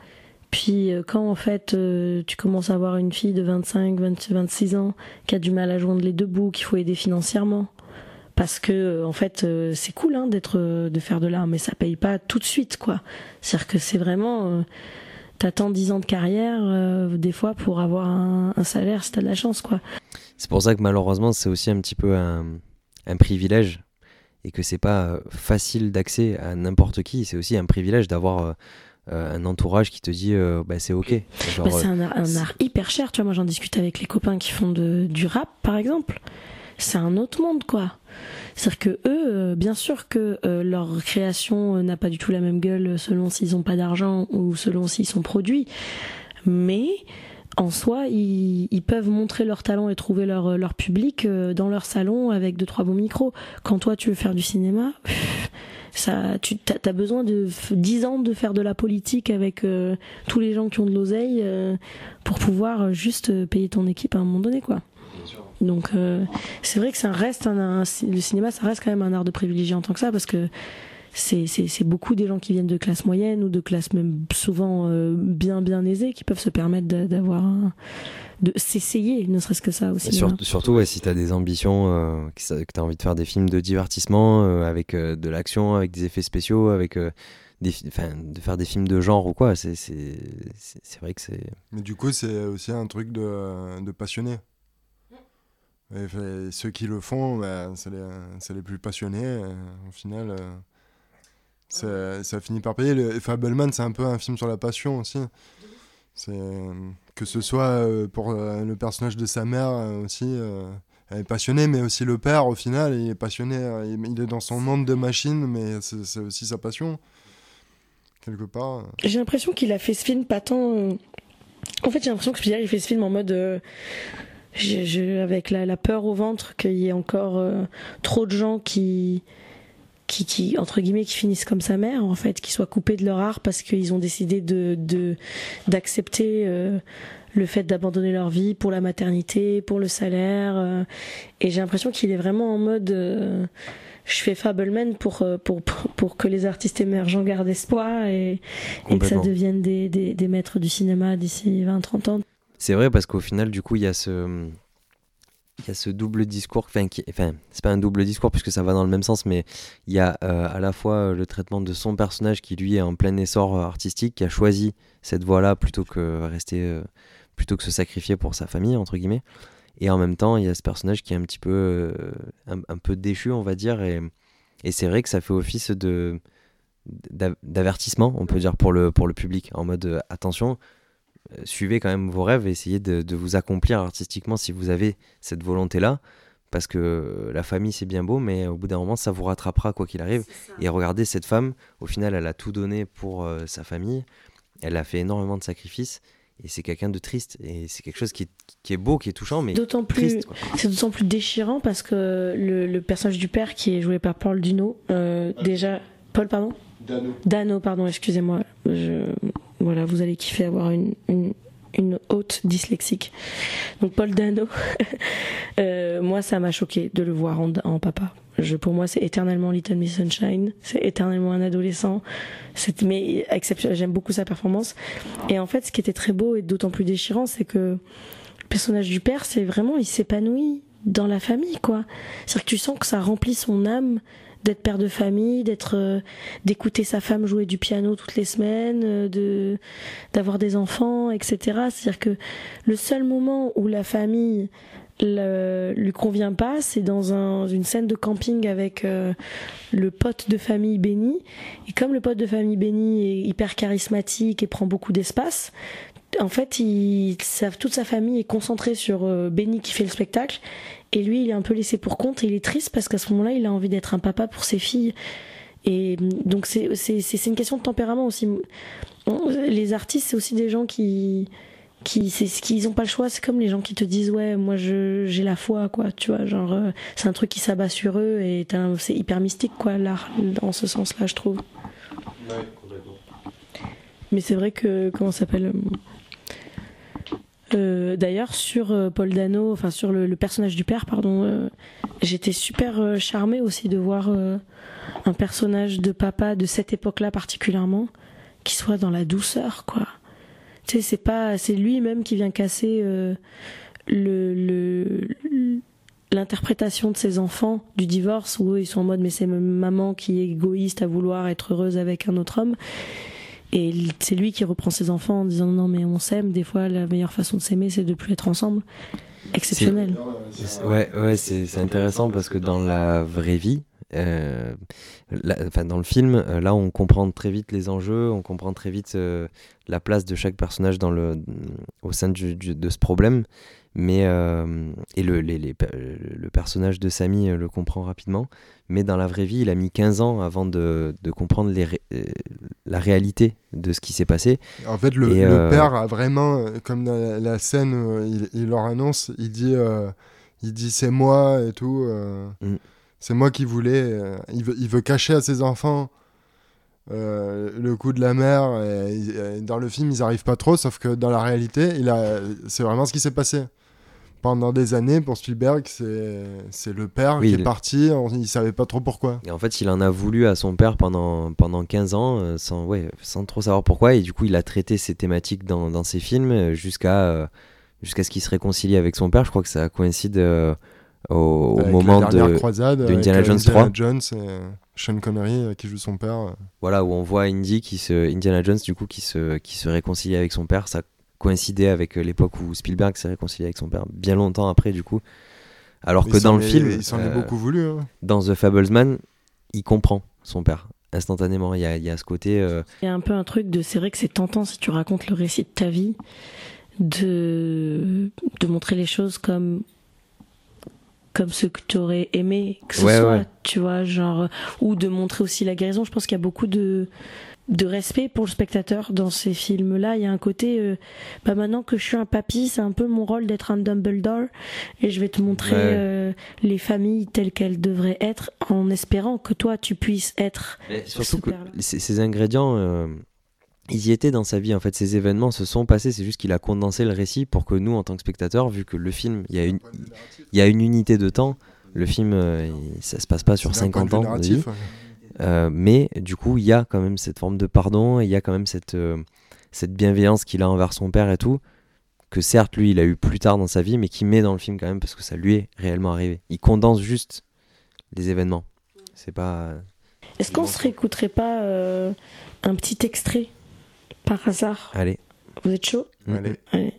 Puis euh, quand en fait euh, tu commences à avoir une fille de vingt-cinq, vingt, vingt-six ans qui a du mal à joindre les deux bouts, qu'il faut aider financièrement, parce que euh, en fait euh, c'est cool hein, d'être, euh, de faire de l'art, mais ça paye pas tout de suite quoi. C'est-à-dire que c'est vraiment euh, t'attends dix ans de carrière euh, des fois pour avoir un, un salaire si t'as de la chance quoi. C'est pour ça que malheureusement c'est aussi un petit peu un, un privilège et que c'est pas facile d'accès à n'importe qui. C'est aussi un privilège d'avoir euh, Euh, un entourage qui te dit euh, bah c'est ok. Genre, bah, c'est un art, un art hyper cher, tu vois. Moi j'en discute avec les copains qui font de, du rap par exemple. C'est un autre monde quoi. C'est-à-dire que eux, euh, bien sûr que euh, leur création euh, n'a pas du tout la même gueule selon s'ils ont pas d'argent ou selon s'ils sont produits, mais en soi ils, ils peuvent montrer leur talent et trouver leur, leur public euh, dans leur salon avec deux trois bons micros. Quand toi tu veux faire du cinéma, pff, ça, tu as besoin de dix ans de faire de la politique avec euh, tous les gens qui ont de l'oseille euh, pour pouvoir juste payer ton équipe à un moment donné quoi. Donc euh, c'est vrai que ça reste un, un, le cinéma ça reste quand même un art de privilégié en tant que ça, parce que c'est, c'est, c'est beaucoup des gens qui viennent de classe moyenne ou de classe même souvent euh, bien bien aisées qui peuvent se permettre de, d'avoir un, de s'essayer, ne serait-ce que ça aussi. Sur, surtout ouais, si tu as des ambitions, euh, que tu as envie de faire des films de divertissement euh, avec euh, de l'action, avec des effets spéciaux, avec euh, des, de faire des films de genre ou quoi, c'est, c'est, c'est, c'est vrai que c'est... Mais du coup c'est aussi un truc de, de passionné. Et, et ceux qui le font, bah, c'est, les, c'est les plus passionnés. Et, au final, euh, ça, ça finit par payer. Le Fabelman, c'est un peu un film sur la passion aussi. C'est, que ce soit pour le personnage de sa mère aussi, euh, elle est passionnée, mais aussi le père, au final, il est passionné, il est dans son monde de machines, mais c'est, c'est aussi sa passion, quelque part. J'ai l'impression qu'il a fait ce film pas tant... Euh... En fait, j'ai l'impression que Spielberg, il fait ce film en mode... Euh... Je, je, avec la, la peur au ventre qu'il y ait encore euh, trop de gens qui... Qui, qui, entre guillemets, qui finissent comme sa mère, en fait, qui soient coupés de leur art parce qu'ils ont décidé de, de, d'accepter euh, le fait d'abandonner leur vie pour la maternité, pour le salaire. Euh, et j'ai l'impression qu'il est vraiment en mode, euh, je fais Fabelman pour, pour, pour, pour que les artistes émergents gardent espoir et, et que ça devienne des, des, des maîtres du cinéma d'ici vingt trente ans. C'est vrai, parce qu'au final, du coup, il y a ce... Il y a ce double discours, enfin, qui, enfin, c'est pas un double discours puisque ça va dans le même sens, mais il y a euh, à la fois le traitement de son personnage qui lui est en plein essor artistique, qui a choisi cette voie-là plutôt que rester, euh, plutôt que se sacrifier pour sa famille, entre guillemets. Et en même temps, il y a ce personnage qui est un petit peu, euh, un, un peu déchu, on va dire, et, et c'est vrai que ça fait office de, d'avertissement, on peut dire, pour le, pour le public, en mode euh, attention. Suivez quand même vos rêves et essayez de, de vous accomplir artistiquement si vous avez cette volonté-là, parce que la famille c'est bien beau, mais au bout d'un moment ça vous rattrapera quoi qu'il arrive. Et regardez cette femme, au final elle a tout donné pour euh, sa famille, elle a fait énormément de sacrifices et c'est quelqu'un de triste, et c'est quelque chose qui est, qui est beau, qui est touchant, mais d'autant plus, triste, quoi. C'est d'autant plus déchirant parce que le, le personnage du père qui est joué par Paul Dano, euh, déjà Paul pardon Dano. Dano, pardon, excusez-moi. Je... Voilà, vous allez kiffer avoir une, une, une hôte dyslexique. Donc Paul Dano, euh, moi ça m'a choqué de le voir en, en papa. Je, pour moi c'est éternellement Little Miss Sunshine, c'est éternellement un adolescent. C'est, mais exceptionnel, j'aime beaucoup sa performance. Et en fait, ce qui était très beau et d'autant plus déchirant, c'est que le personnage du père, c'est vraiment, il s'épanouit dans la famille, quoi. C'est-à-dire que tu sens que ça remplit son âme d'être père de famille, d'être, euh, d'écouter sa femme jouer du piano toutes les semaines, euh, de, d'avoir des enfants, et cetera. C'est-à-dire que le seul moment où la famille le, lui convient pas, c'est dans un, une scène de camping avec euh, le pote de famille Benny. Et comme le pote de famille Benny est hyper charismatique et prend beaucoup d'espace, en fait, il, sa, toute sa famille est concentrée sur euh, Benny qui fait le spectacle. Et lui, il est un peu laissé pour compte et il est triste parce qu'à ce moment-là, il a envie d'être un papa pour ses filles. Et donc, c'est, c'est, c'est, c'est une question de tempérament aussi. Les artistes, c'est aussi des gens qui... qui c'est, qu'ils n'ont pas le choix. C'est comme les gens qui te disent « Ouais, moi, je, j'ai la foi, quoi. » Tu vois, genre, euh, c'est un truc qui s'abat sur eux et un, c'est hyper mystique, quoi, l'art, dans ce sens-là, je trouve. Ouais, complètement. Mais c'est vrai que, comment ça s'appelle Euh, d'ailleurs sur euh, Paul Dano, enfin sur le, le personnage du père, pardon, euh, j'étais super euh, charmée aussi de voir euh, un personnage de papa de cette époque-là particulièrement qui soit dans la douceur, quoi. Tu sais, c'est pas, c'est lui-même qui vient casser euh, le, le, l'interprétation de ses enfants du divorce, où eux, ils sont en mode mais c'est maman qui est égoïste à vouloir être heureuse avec un autre homme. Et c'est lui qui reprend ses enfants en disant non mais on s'aime, des fois la meilleure façon de s'aimer c'est de plus être ensemble. Exceptionnel. C'est, ouais, ouais, c'est, c'est intéressant parce que dans la vraie vie, euh, là, enfin dans le film, euh, là on comprend très vite les enjeux, on comprend très vite euh, la place de chaque personnage dans le, au sein du, du, de ce problème. Mais euh, et le, les, les, le personnage de Samy le comprend rapidement, mais dans la vraie vie, il a mis quinze ans avant de, de comprendre les ré, euh, la réalité de ce qui s'est passé. En fait, le, et, le euh... père a vraiment, comme dans la, la scène, où il, il leur annonce, il dit, euh, il dit c'est moi et tout, euh, mm. c'est moi qui voulais. Euh, il, veut, il veut cacher à ses enfants euh, le coup de la mère. Et, et dans le film, ils n'arrivent pas trop, sauf que dans la réalité, il a, c'est vraiment ce qui s'est passé. Pendant des années, pour Spielberg, c'est, c'est le père oui, qui il... est parti, on, il ne savait pas trop pourquoi. Et en fait, il en a voulu à son père pendant, pendant quinze ans, euh, sans, ouais, sans trop savoir pourquoi, et du coup, il a traité ces thématiques dans, dans ses films jusqu'à, euh, jusqu'à ce qu'il se réconcilie avec son père. Je crois que ça coïncide euh, au, au moment de, croisade, de Indiana Jones Indiana trois. Jones et Sean Connery qui joue son père. Voilà, où on voit Indy qui se, Indiana Jones, du coup, qui se, qui se réconcilie avec son père. Ça coïncidait avec l'époque où Spielberg s'est réconcilié avec son père, bien longtemps après du coup. Alors mais que dans le est, film, il s'en euh, est beaucoup voulu. Hein. Dans The Fablesman, il comprend son père instantanément. Il y a, il y a ce côté. Euh... Il y a un peu un truc de, c'est vrai que c'est tentant si tu racontes le récit de ta vie, de de montrer les choses comme comme ce que tu aurais aimé que ce ouais, soit, ouais. tu vois, genre, ou de montrer aussi la guérison. Je pense qu'il y a beaucoup de de respect pour le spectateur dans ces films-là. Il y a un côté, euh, bah maintenant que je suis un papy, c'est un peu mon rôle d'être un Dumbledore et je vais te montrer ouais. euh, les familles telles qu'elles devraient être, en espérant que toi tu puisses être. Mais surtout que ces, ces ingrédients, euh, ils y étaient dans sa vie. En fait, ces événements se sont passés. C'est juste qu'il a condensé le récit pour que nous, en tant que spectateurs, vu que le film, il y a une, il y a une unité de temps. Le film, euh, il, ça se passe pas sur cinquante ans. Narratif, ouais. Euh, mais du coup il y a quand même cette forme de pardon, il y a quand même cette, euh, cette bienveillance qu'il a envers son père et tout, que certes lui il a eu plus tard dans sa vie, mais qui met dans le film quand même parce que ça lui est réellement arrivé. Il condense juste les événements. C'est pas... Est-ce qu'on se réécouterait pas euh, un petit extrait par hasard? Allez. Vous êtes chaud? Mmh. Allez. Allez.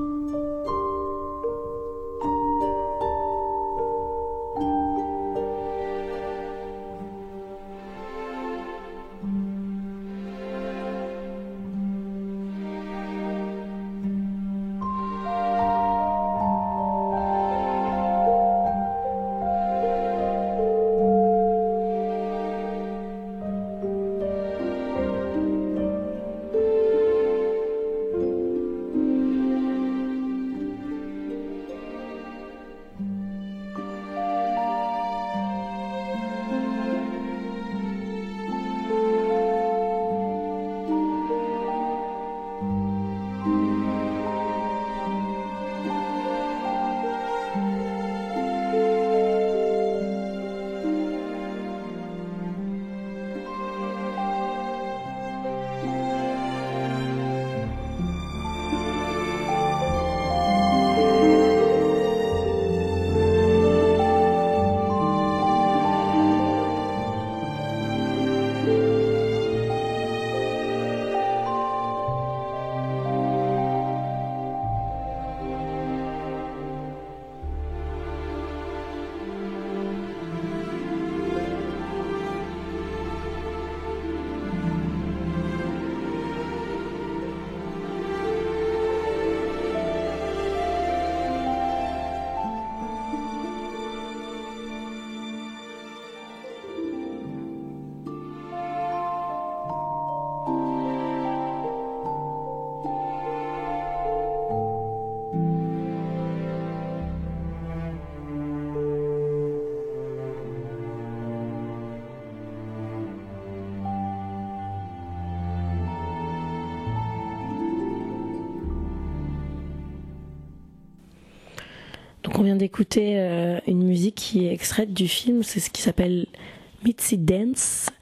On vient d'écouter euh, une musique qui est extraite du film, c'est ce qui s'appelle Mitzi Dance,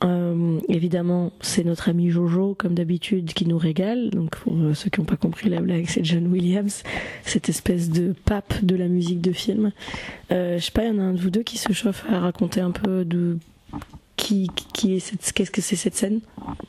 Euh, évidemment, c'est notre ami Jojo, comme d'habitude, qui nous régale. Donc, pour euh, ceux qui n'ont pas compris la blague, c'est John Williams, cette espèce de pape de la musique de film. Euh, je sais pas, il y en a un de vous deux qui se chauffe à raconter un peu de qui, qui est cette, qu'est-ce que c'est cette scène.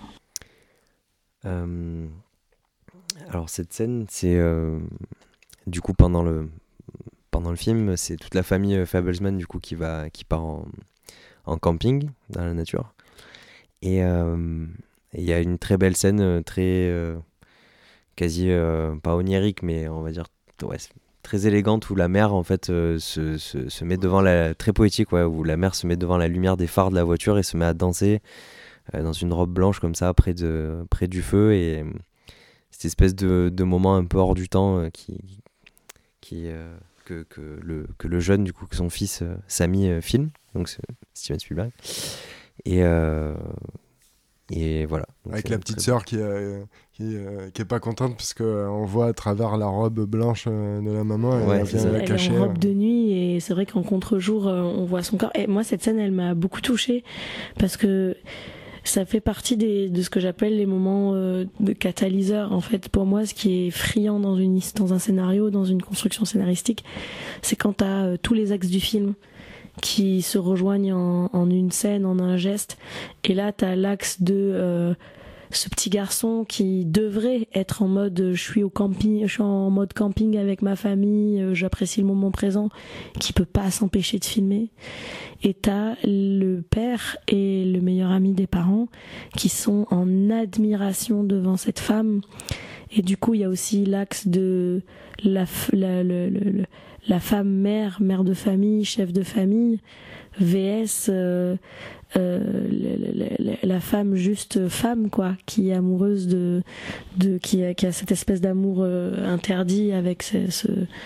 Euh, alors cette scène, c'est euh, du coup pendant le pendant le film, c'est toute la famille Fablesman du coup qui va qui part en, en camping dans la nature. Et il euh, y a une très belle scène, très euh, quasi euh, pas onirique, mais on va dire ouais, très élégante, où la mère en fait euh, se, se, se met devant la très poétique, ouais, où la mère se met devant la lumière des phares de la voiture et se met à danser euh, dans une robe blanche comme ça près de près du feu, et cette espèce de, de moment un peu hors du temps euh, qui qui euh, que, que le que le jeune du coup que son fils euh, Samy euh, filme, donc c'est Steven Spielberg. Et, euh, et voilà. Donc avec la petite sœur qui, euh, qui, euh, qui est pas contente parce qu'on voit à travers la robe blanche euh, de la maman, et ouais, elle vient la elle cacher. est en robe de nuit, et c'est vrai qu'en contre-jour euh, on voit son corps. Et moi, cette scène, elle m'a beaucoup touchée parce que ça fait partie des, de ce que j'appelle les moments euh, de catalyseur. En fait, pour moi, ce qui est friand dans, une, dans un scénario, dans une construction scénaristique, c'est quand t'as euh, tous les axes du film qui se rejoignent en, en une scène, en un geste. Et là, t'as l'axe de euh, ce petit garçon qui devrait être en mode euh, je suis au camping, je suis en mode camping avec ma famille, euh, j'apprécie le moment présent, qui peut pas s'empêcher de filmer. Et t'as le père et le meilleur ami des parents qui sont en admiration devant cette femme. Et du coup, il y a aussi l'axe de la, la, le, le, le, la femme mère, mère de famille, chef de famille, V S euh, euh, la, la, la femme juste femme, quoi, qui est amoureuse de, de qui, a, qui a cette espèce d'amour euh, interdit avec ce, ce,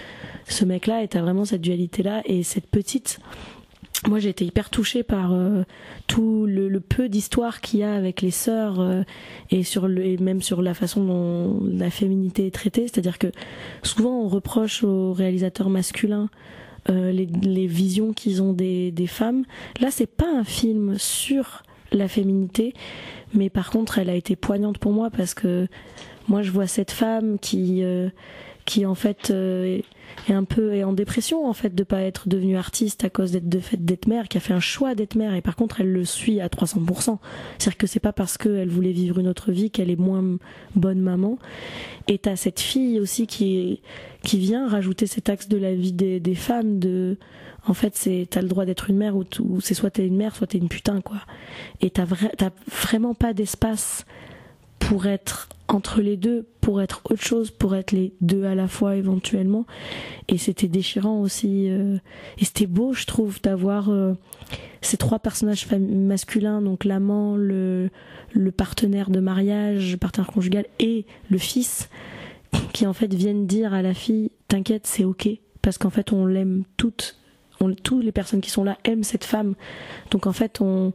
ce mec-là. Et t'as vraiment cette dualité-là. Et cette petite... Moi, j'ai été hyper touchée par euh, tout le, le peu d'histoire qu'il y a avec les sœurs euh, et sur le et même sur la façon dont la féminité est traitée. C'est-à-dire que souvent on reproche aux réalisateurs masculins euh, les, les visions qu'ils ont des, des femmes. Là, c'est pas un film sur la féminité, mais par contre, elle a été poignante pour moi parce que moi, je vois cette femme qui euh, qui en fait euh, est un peu est en dépression en fait de pas être devenue artiste à cause d'être de fait d'être mère, qui a fait un choix d'être mère, et par contre elle le suit à trois cents pour cent. C'est-à-dire que c'est pas parce qu'elle voulait vivre une autre vie qu'elle est moins bonne maman. Et t'as cette fille aussi qui est, qui vient rajouter cet axe de la vie des, des femmes, de en fait c'est t'as le droit d'être une mère, ou, ou c'est soit t'es une mère soit t'es une putain, quoi. Et t'as, vra- t'as vraiment pas d'espace pour être entre les deux, pour être autre chose, pour être les deux à la fois éventuellement. Et c'était déchirant aussi, euh, et c'était beau, je trouve, d'avoir euh, ces trois personnages fam- masculins, donc l'amant, le, le partenaire de mariage, le partenaire conjugal et le fils, qui en fait viennent dire à la fille t'inquiète, c'est ok, parce qu'en fait on l'aime toutes, on, toutes les personnes qui sont là aiment cette femme, donc en fait on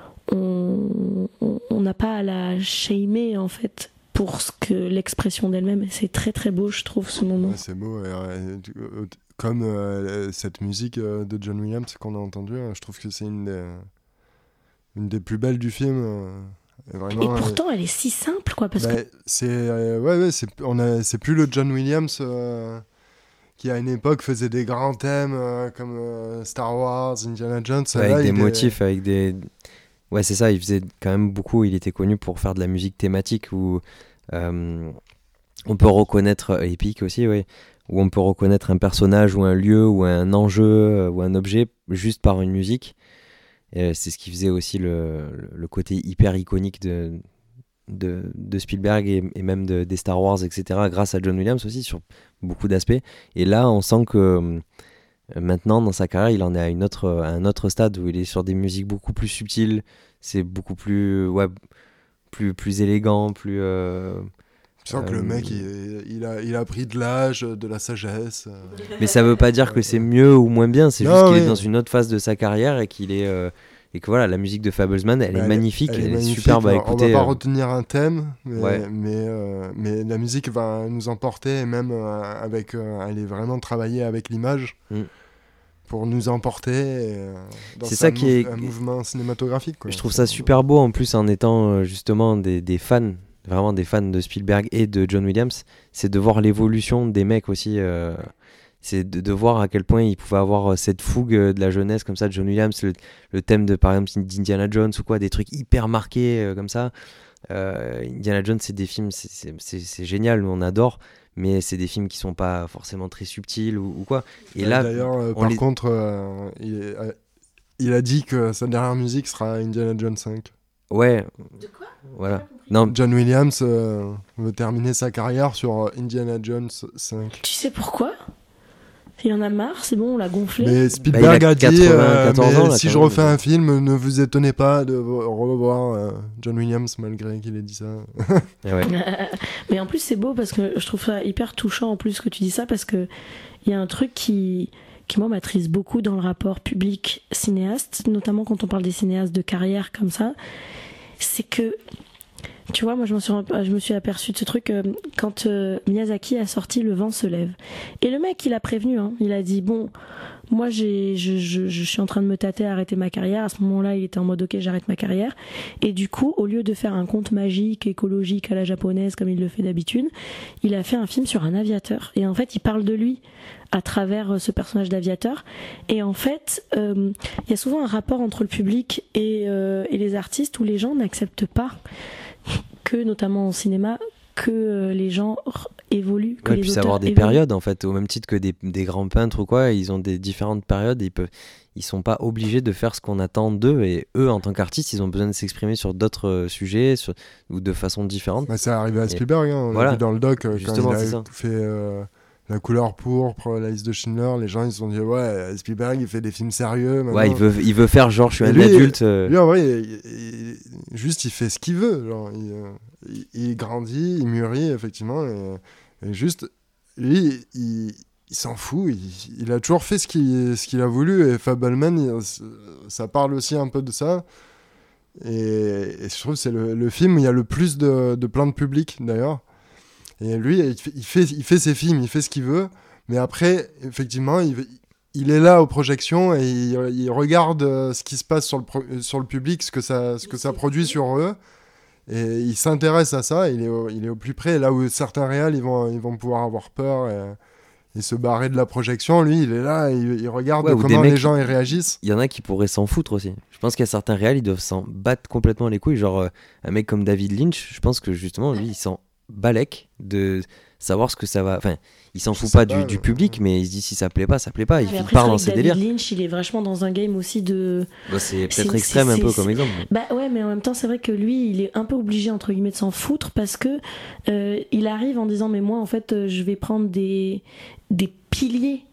on on n'a pas à la shamer en fait pour ce que l'expression d'elle-même. C'est très très beau, je trouve, ce moment. Ouais, c'est beau, et, euh, comme euh, cette musique euh, de John Williams qu'on a entendue, euh, je trouve que c'est une des, une des plus belles du film. Euh, et, vraiment, et pourtant, euh, elle est si simple, quoi, parce bah, que c'est euh, ouais ouais c'est on a c'est plus le John Williams euh, qui à une époque faisait des grands thèmes euh, comme euh, Star Wars, Indiana Jones, ouais, là, avec des il motifs, est... avec des ouais, c'est ça, il faisait quand même beaucoup, il était connu pour faire de la musique thématique où euh, on peut reconnaître, euh, épique aussi, ouais, où on peut reconnaître un personnage ou un lieu ou un enjeu euh, ou un objet juste par une musique. Et c'est ce qui faisait aussi le, le côté hyper iconique de, de, de Spielberg et, et même de, des Star Wars, et cetera, grâce à John Williams aussi sur beaucoup d'aspects. Et là, on sent que maintenant, dans sa carrière, il en est à, une autre, à un autre stade où il est sur des musiques beaucoup plus subtiles, c'est beaucoup plus, ouais, plus, plus élégant, plus... Euh, tu sens euh, que le mec, il, il, a, il a pris de l'âge, de la sagesse. Mais ça veut pas dire que c'est mieux ou moins bien, c'est non, juste qu'il oui. est dans une autre phase de sa carrière et qu'il est... Euh, et que voilà, la musique de Fablesman, elle, elle est magnifique, elle, elle est, magnifique, superbe à écouter. On va pas euh... retenir un thème, mais, ouais. mais, euh, mais la musique va nous emporter, et même euh, avec, euh, elle est vraiment travaillée avec l'image. Mm. pour nous emporter euh, dans c'est ça qui mou- est un mouvement cinématographique. Quoi. Je trouve ça super beau en plus en étant euh, justement des, des fans, vraiment des fans de Spielberg et de John Williams, c'est de voir l'évolution des mecs aussi. Euh, c'est de, de voir à quel point ils pouvaient avoir cette fougue de la jeunesse comme ça. John Williams, le, le thème de par exemple d'Indiana Jones ou quoi, des trucs hyper marqués euh, comme ça. Euh, Indiana Jones, c'est des films, c'est, c'est, c'est, c'est génial, on adore. Mais c'est des films qui sont pas forcément très subtils ou, ou quoi. Et euh, là, d'ailleurs, euh, par les... contre, euh, il, est, euh, il a dit que sa dernière musique sera Indiana Jones cinq. Ouais. De quoi ? Voilà. Non. John Williams euh, veut terminer sa carrière sur Indiana Jones cinq. Tu sais pourquoi ? Il en a marre, c'est bon, on l'a gonflé. Mais Spielberg bah, a, a dit euh, mais ans, là, si je refais un film, ne vous étonnez pas de revoir euh, John Williams malgré qu'il ait dit ça. ouais. Mais en plus c'est beau parce que je trouve ça hyper touchant en plus que tu dis ça parce que il y a un truc qui qui moi m'attriste beaucoup dans le rapport public-cinéaste, notamment quand on parle des cinéastes de carrière comme ça, c'est que tu vois, moi je me suis, je me suis aperçu de ce truc euh, quand euh, Miyazaki a sorti Le vent se lève. Et le mec, il a prévenu, hein, il a dit, bon, moi j'ai, je, je, je suis en train de me tâter à arrêter ma carrière. À ce moment-là, il était en mode, ok, j'arrête ma carrière. Et du coup, au lieu de faire un conte magique, écologique à la japonaise, comme il le fait d'habitude, il a fait un film sur un aviateur. Et en fait, il parle de lui à travers ce personnage d'aviateur. Et en fait, il euh, y a souvent un rapport entre le public et, euh, et les artistes où les gens n'acceptent pas que, notamment au cinéma, que euh, les gens r- évoluent, que ouais, les puis auteurs savoir des évoluent. périodes en fait, au même titre que des, des grands peintres ou quoi, ils ont des différentes périodes, et ils peuvent, ils sont pas obligés de faire ce qu'on attend d'eux, et eux en tant qu'artistes, ils ont besoin de s'exprimer sur d'autres euh, sujets sur, ou de façon différente. Bah, c'est arrivé à Spielberg, hein, on voilà. l'a vu dans le doc euh, Justement, quand il c'est a ça. fait euh, La couleur pourpre, La liste de Schindler, les gens ils se sont dit ouais, Spielberg il fait des films sérieux. Maintenant. Ouais, il veut, il veut faire genre je suis un lui, adulte. Euh... Lui en vrai, il, il, il, juste il fait ce qu'il veut, genre il, il, il grandit, il mûrit effectivement, et, et juste lui il, il s'en fout, il, il a toujours fait ce qu'il, ce qu'il a voulu, et Fableman il, ça parle aussi un peu de ça. Et, et je trouve que c'est le, le film où il y a le plus de, de plein de public d'ailleurs. Et lui, il fait, il, fait, il fait ses films, il fait ce qu'il veut, mais après, effectivement, il, il est là aux projections et il, il regarde ce qui se passe sur le, pro, sur le public, ce que ça, ce que ça produit sur eux, et il s'intéresse à ça, il est au, il est au plus près, là où certains réals, ils vont, ils vont pouvoir avoir peur et, et se barrer de la projection, lui, il est là, il, il regarde ouais, comment les gens ils réagissent. Il y en a qui pourraient s'en foutre aussi. Je pense qu'il y a certains réals, ils doivent s'en battre complètement les couilles, genre euh, un mec comme David Lynch, je pense que justement, lui, il s'en balèque de savoir ce que ça va, enfin il s'en fout pas, pas du, du public, mais il se dit si ça plaît pas ça plaît pas, il, il part dans ses délires. David Lynch il est vachement dans un game aussi de bah, c'est peut-être c'est, extrême c'est, un peu c'est, comme exemple, bah ouais, mais en même temps c'est vrai que lui il est un peu obligé entre guillemets de s'en foutre parce que euh, il arrive en disant mais moi en fait euh, je vais prendre des des piliers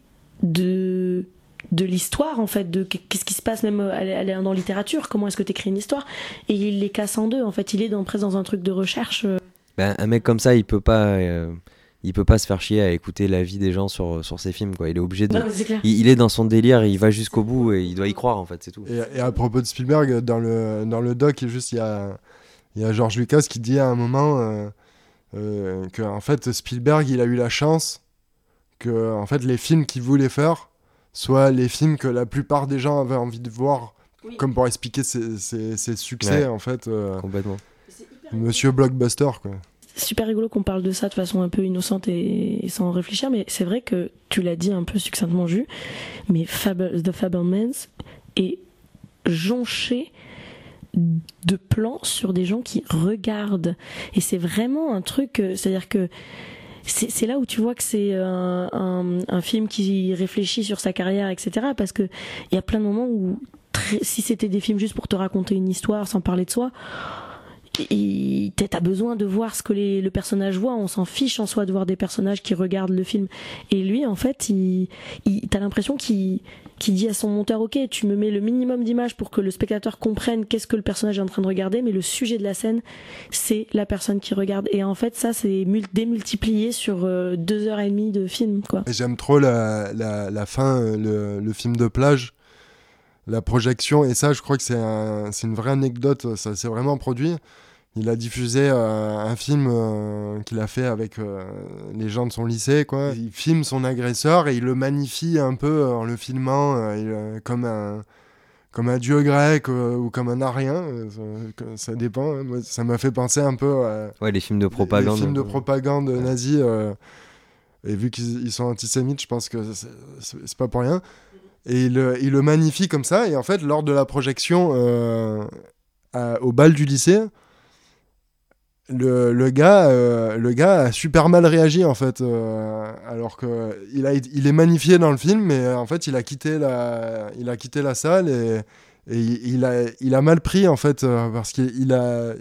de de l'histoire en fait, de qu'est-ce qui se passe même dans la littérature, comment est-ce que tu écris une histoire, et il les casse en deux en fait, il est dans, presque dans un truc de recherche. euh, Ben, un mec comme ça, il peut pas, euh, il peut pas se faire chier à écouter l'avis des gens sur sur ses films, quoi. Il est obligé de, non, c'est il, il est dans son délire, il va jusqu'au bout et il doit y croire en fait, c'est tout. Et, et à propos de Spielberg, dans le dans le doc, il juste il y a il y a George Lucas qui dit à un moment euh, euh, que en fait Spielberg, il a eu la chance que en fait les films qu'il voulait faire soient les films que la plupart des gens avaient envie de voir, oui. Comme pour expliquer ses, ses, ses succès, ouais, en fait. Euh, complètement. Monsieur Blockbuster, quoi. C'est super rigolo qu'on parle de ça de façon un peu innocente et, et sans réfléchir, mais c'est vrai que tu l'as dit un peu succinctement, Jus, mais Fable, The Fabelmans est jonché de plans sur des gens qui regardent. Et c'est vraiment un truc, c'est-à-dire que c'est, c'est là où tu vois que c'est un, un, un film qui réfléchit sur sa carrière, et cetera. Parce que il y a plein de moments où, très, si c'était des films juste pour te raconter une histoire sans parler de soi, et t'as besoin de voir ce que les, le personnage voit, on s'en fiche en soi de voir des personnages qui regardent le film. Et lui, en fait, il, il, t'as l'impression qu'il, qu'il dit à son monteur, ok, tu me mets le minimum d'images pour que le spectateur comprenne qu'est-ce que le personnage est en train de regarder, mais le sujet de la scène, c'est la personne qui regarde. Et en fait, ça, c'est mul- démultiplié sur euh, deux heures et demie de film, quoi. Et j'aime trop la, la, la fin, le, le film de plage, la projection, et ça, je crois que c'est, un, c'est une vraie anecdote, ça s'est vraiment produit. il a diffusé euh, un film euh, qu'il a fait avec euh, les gens de son lycée, quoi. Il filme son agresseur et il le magnifie un peu en le filmant euh, il, euh, comme un comme un dieu grec euh, ou comme un arien, euh, ça, ça dépend. Hein. Moi, ça m'a fait penser un peu à ouais, les films de propagande. Les films de propagande ouais. nazie. Euh, et vu qu'ils ils sont antisémites, je pense que c'est, c'est, c'est pas pour rien. Et il, il le magnifie comme ça. Et en fait, lors de la projection euh, à, au bal du lycée, le, le, gars, euh, le gars a super mal réagi, en fait. Euh, alors qu'il a, il est magnifié dans le film, mais en fait, il a quitté la, il a quitté la salle et, et il, il, a, il a mal pris, en fait, euh, parce qu'il il a,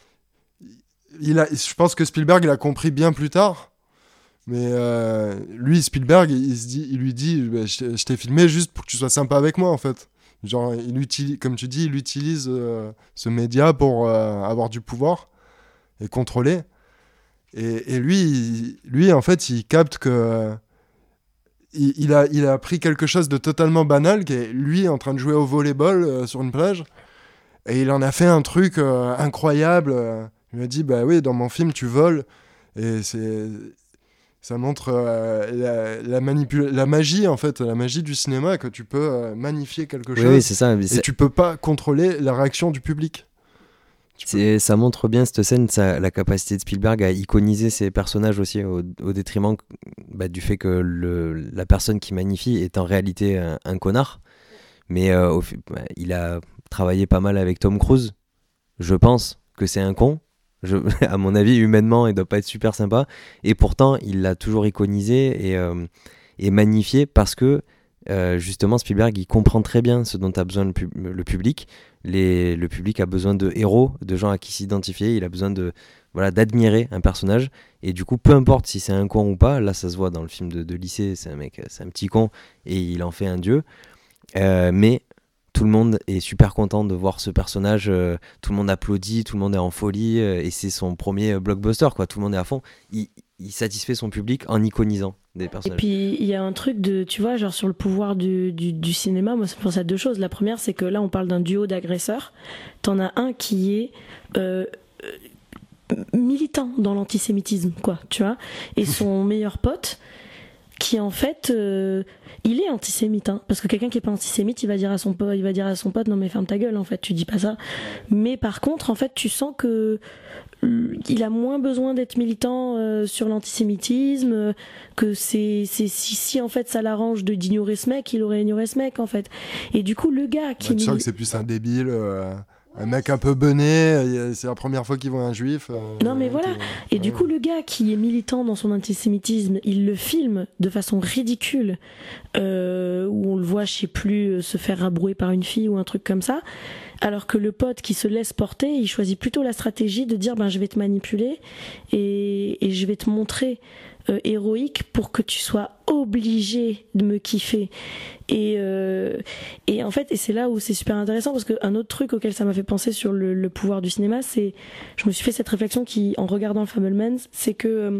il a... Je pense que Spielberg l'a compris bien plus tard. Mais euh, lui, Spielberg, il, se dit, il lui dit bah, je, je t'ai filmé juste pour que tu sois sympa avec moi, en fait. Genre, il utilise, comme tu dis, il utilise euh, ce média pour euh, avoir du pouvoir et contrôler. Et, et lui, il, lui, en fait, il capte que euh, il, il, a, il a pris quelque chose de totalement banal, qui est lui en train de jouer au volleyball euh, sur une plage. Et il en a fait un truc euh, incroyable. Il m'a dit, bah oui, dans mon film, tu voles. Et c'est... Ça montre euh, la, la, manipula- la magie, en fait, la magie du cinéma, que tu peux euh, magnifier quelque chose. Oui, oui, c'est ça. Mais et c'est... tu peux pas contrôler la réaction du public. C'est, ça montre bien, cette scène, ça, la capacité de Spielberg à iconiser ses personnages aussi, au, au détriment bah, du fait que le, la personne qui magnifie est en réalité un, un connard. Mais euh, au, bah, il a travaillé pas mal avec Tom Cruise. Je pense que c'est un con. Je, à mon avis, humainement, il doit pas être super sympa. Et pourtant, il l'a toujours iconisé et, euh, et magnifié parce que, euh, justement, Spielberg, il comprend très bien ce dont a besoin le, pub- le public. Les, le public a besoin de héros, de gens à qui s'identifier. Il a besoin de, voilà, d'admirer un personnage. Et du coup, peu importe si c'est un con ou pas, là, ça se voit dans le film de, de lycée, c'est un mec, c'est un petit con et il en fait un dieu. Euh, mais... Tout le monde est super content de voir ce personnage, euh, tout le monde applaudit, tout le monde est en folie, euh, et c'est son premier blockbuster, quoi. Tout le monde est à fond. Il, il satisfait son public en iconisant des personnages. Et puis il y a un truc de, tu vois, genre sur le pouvoir du, du, du cinéma, moi ça me pense à deux choses. La première, c'est que là on parle d'un duo d'agresseurs. T'en as un qui est euh, militant dans l'antisémitisme, quoi, tu vois, et son meilleur pote qui en fait euh, il est antisémite, hein, parce que quelqu'un qui est pas antisémite, il va dire à son pote, il va dire à son pote non mais ferme ta gueule, en fait, tu dis pas ça. Mais par contre, en fait, tu sens que il a moins besoin d'être militant euh, sur l'antisémitisme, euh, que c'est c'est si si en fait ça l'arrange de d'ignorer ce mec, il aurait ignoré ce mec, en fait. Et du coup, le gars qui bah, tu sens que c'est plus un débile. Euh... Un mec un peu bené, c'est la première fois qu'il voit un juif. Euh, non mais voilà. Et ouais. Du coup, le gars qui est militant dans son antisémitisme, il le filme de façon ridicule, euh, où on le voit, je sais plus, se faire rabrouer par une fille ou un truc comme ça. Alors que le pote qui se laisse porter, il choisit plutôt la stratégie de dire ben je vais te manipuler et, et je vais te montrer euh, héroïque pour que tu sois obligé de me kiffer. Et, euh, et en fait, et c'est là où c'est super intéressant, parce qu'un autre truc auquel ça m'a fait penser sur le, le pouvoir du cinéma, c'est, je me suis fait cette réflexion qui, en regardant le Fabelmans, c'est que euh,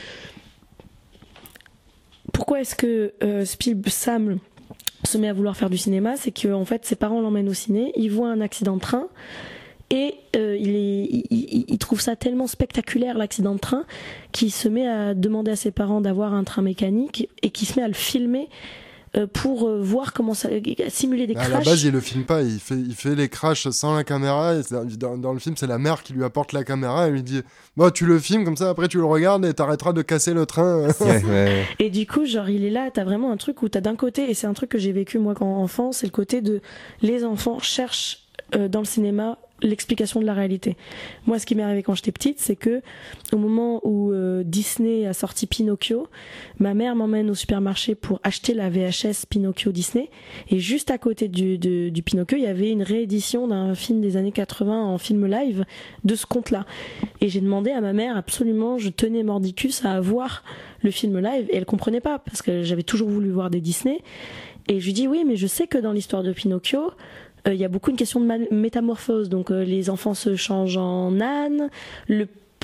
pourquoi est-ce que euh, Spielberg, Sam se met à vouloir faire du cinéma, c'est que en fait ses parents l'emmènent au ciné, il voit un accident de train et euh, il, est, il, il, il trouve ça tellement spectaculaire, l'accident de train, qu'il se met à demander à ses parents d'avoir un train mécanique et qu'il se met à le filmer euh, pour euh, voir comment ça, simuler des à crashs. À la base, il le filme pas, il fait, il fait les crashs sans la caméra. Et dans, dans le film, c'est la mère qui lui apporte la caméra et lui dit bon, tu le filmes comme ça, après tu le regardes et t'arrêteras de casser le train. Ouais, ouais. Et du coup, genre, il est là, t'as vraiment un truc où t'as d'un côté, et c'est un truc que j'ai vécu moi quand enfant, c'est le côté de les enfants cherchent euh, dans le cinéma l'explication de la réalité. Moi, ce qui m'est arrivé quand j'étais petite, c'est que au moment où euh, Disney a sorti Pinocchio, ma mère m'emmène au supermarché pour acheter la V H S Pinocchio Disney, et juste à côté du, du, du Pinocchio, il y avait une réédition d'un film des années quatre-vingts en film live de ce conte-là. Et j'ai demandé à ma mère, absolument, je tenais mordicus à voir le film live, et elle comprenait pas, parce que j'avais toujours voulu voir des Disney. Et je lui dis oui, mais je sais que dans l'histoire de Pinocchio, il euh, y a beaucoup une question de ma- métamorphose, donc euh, les enfants se changent en âne, le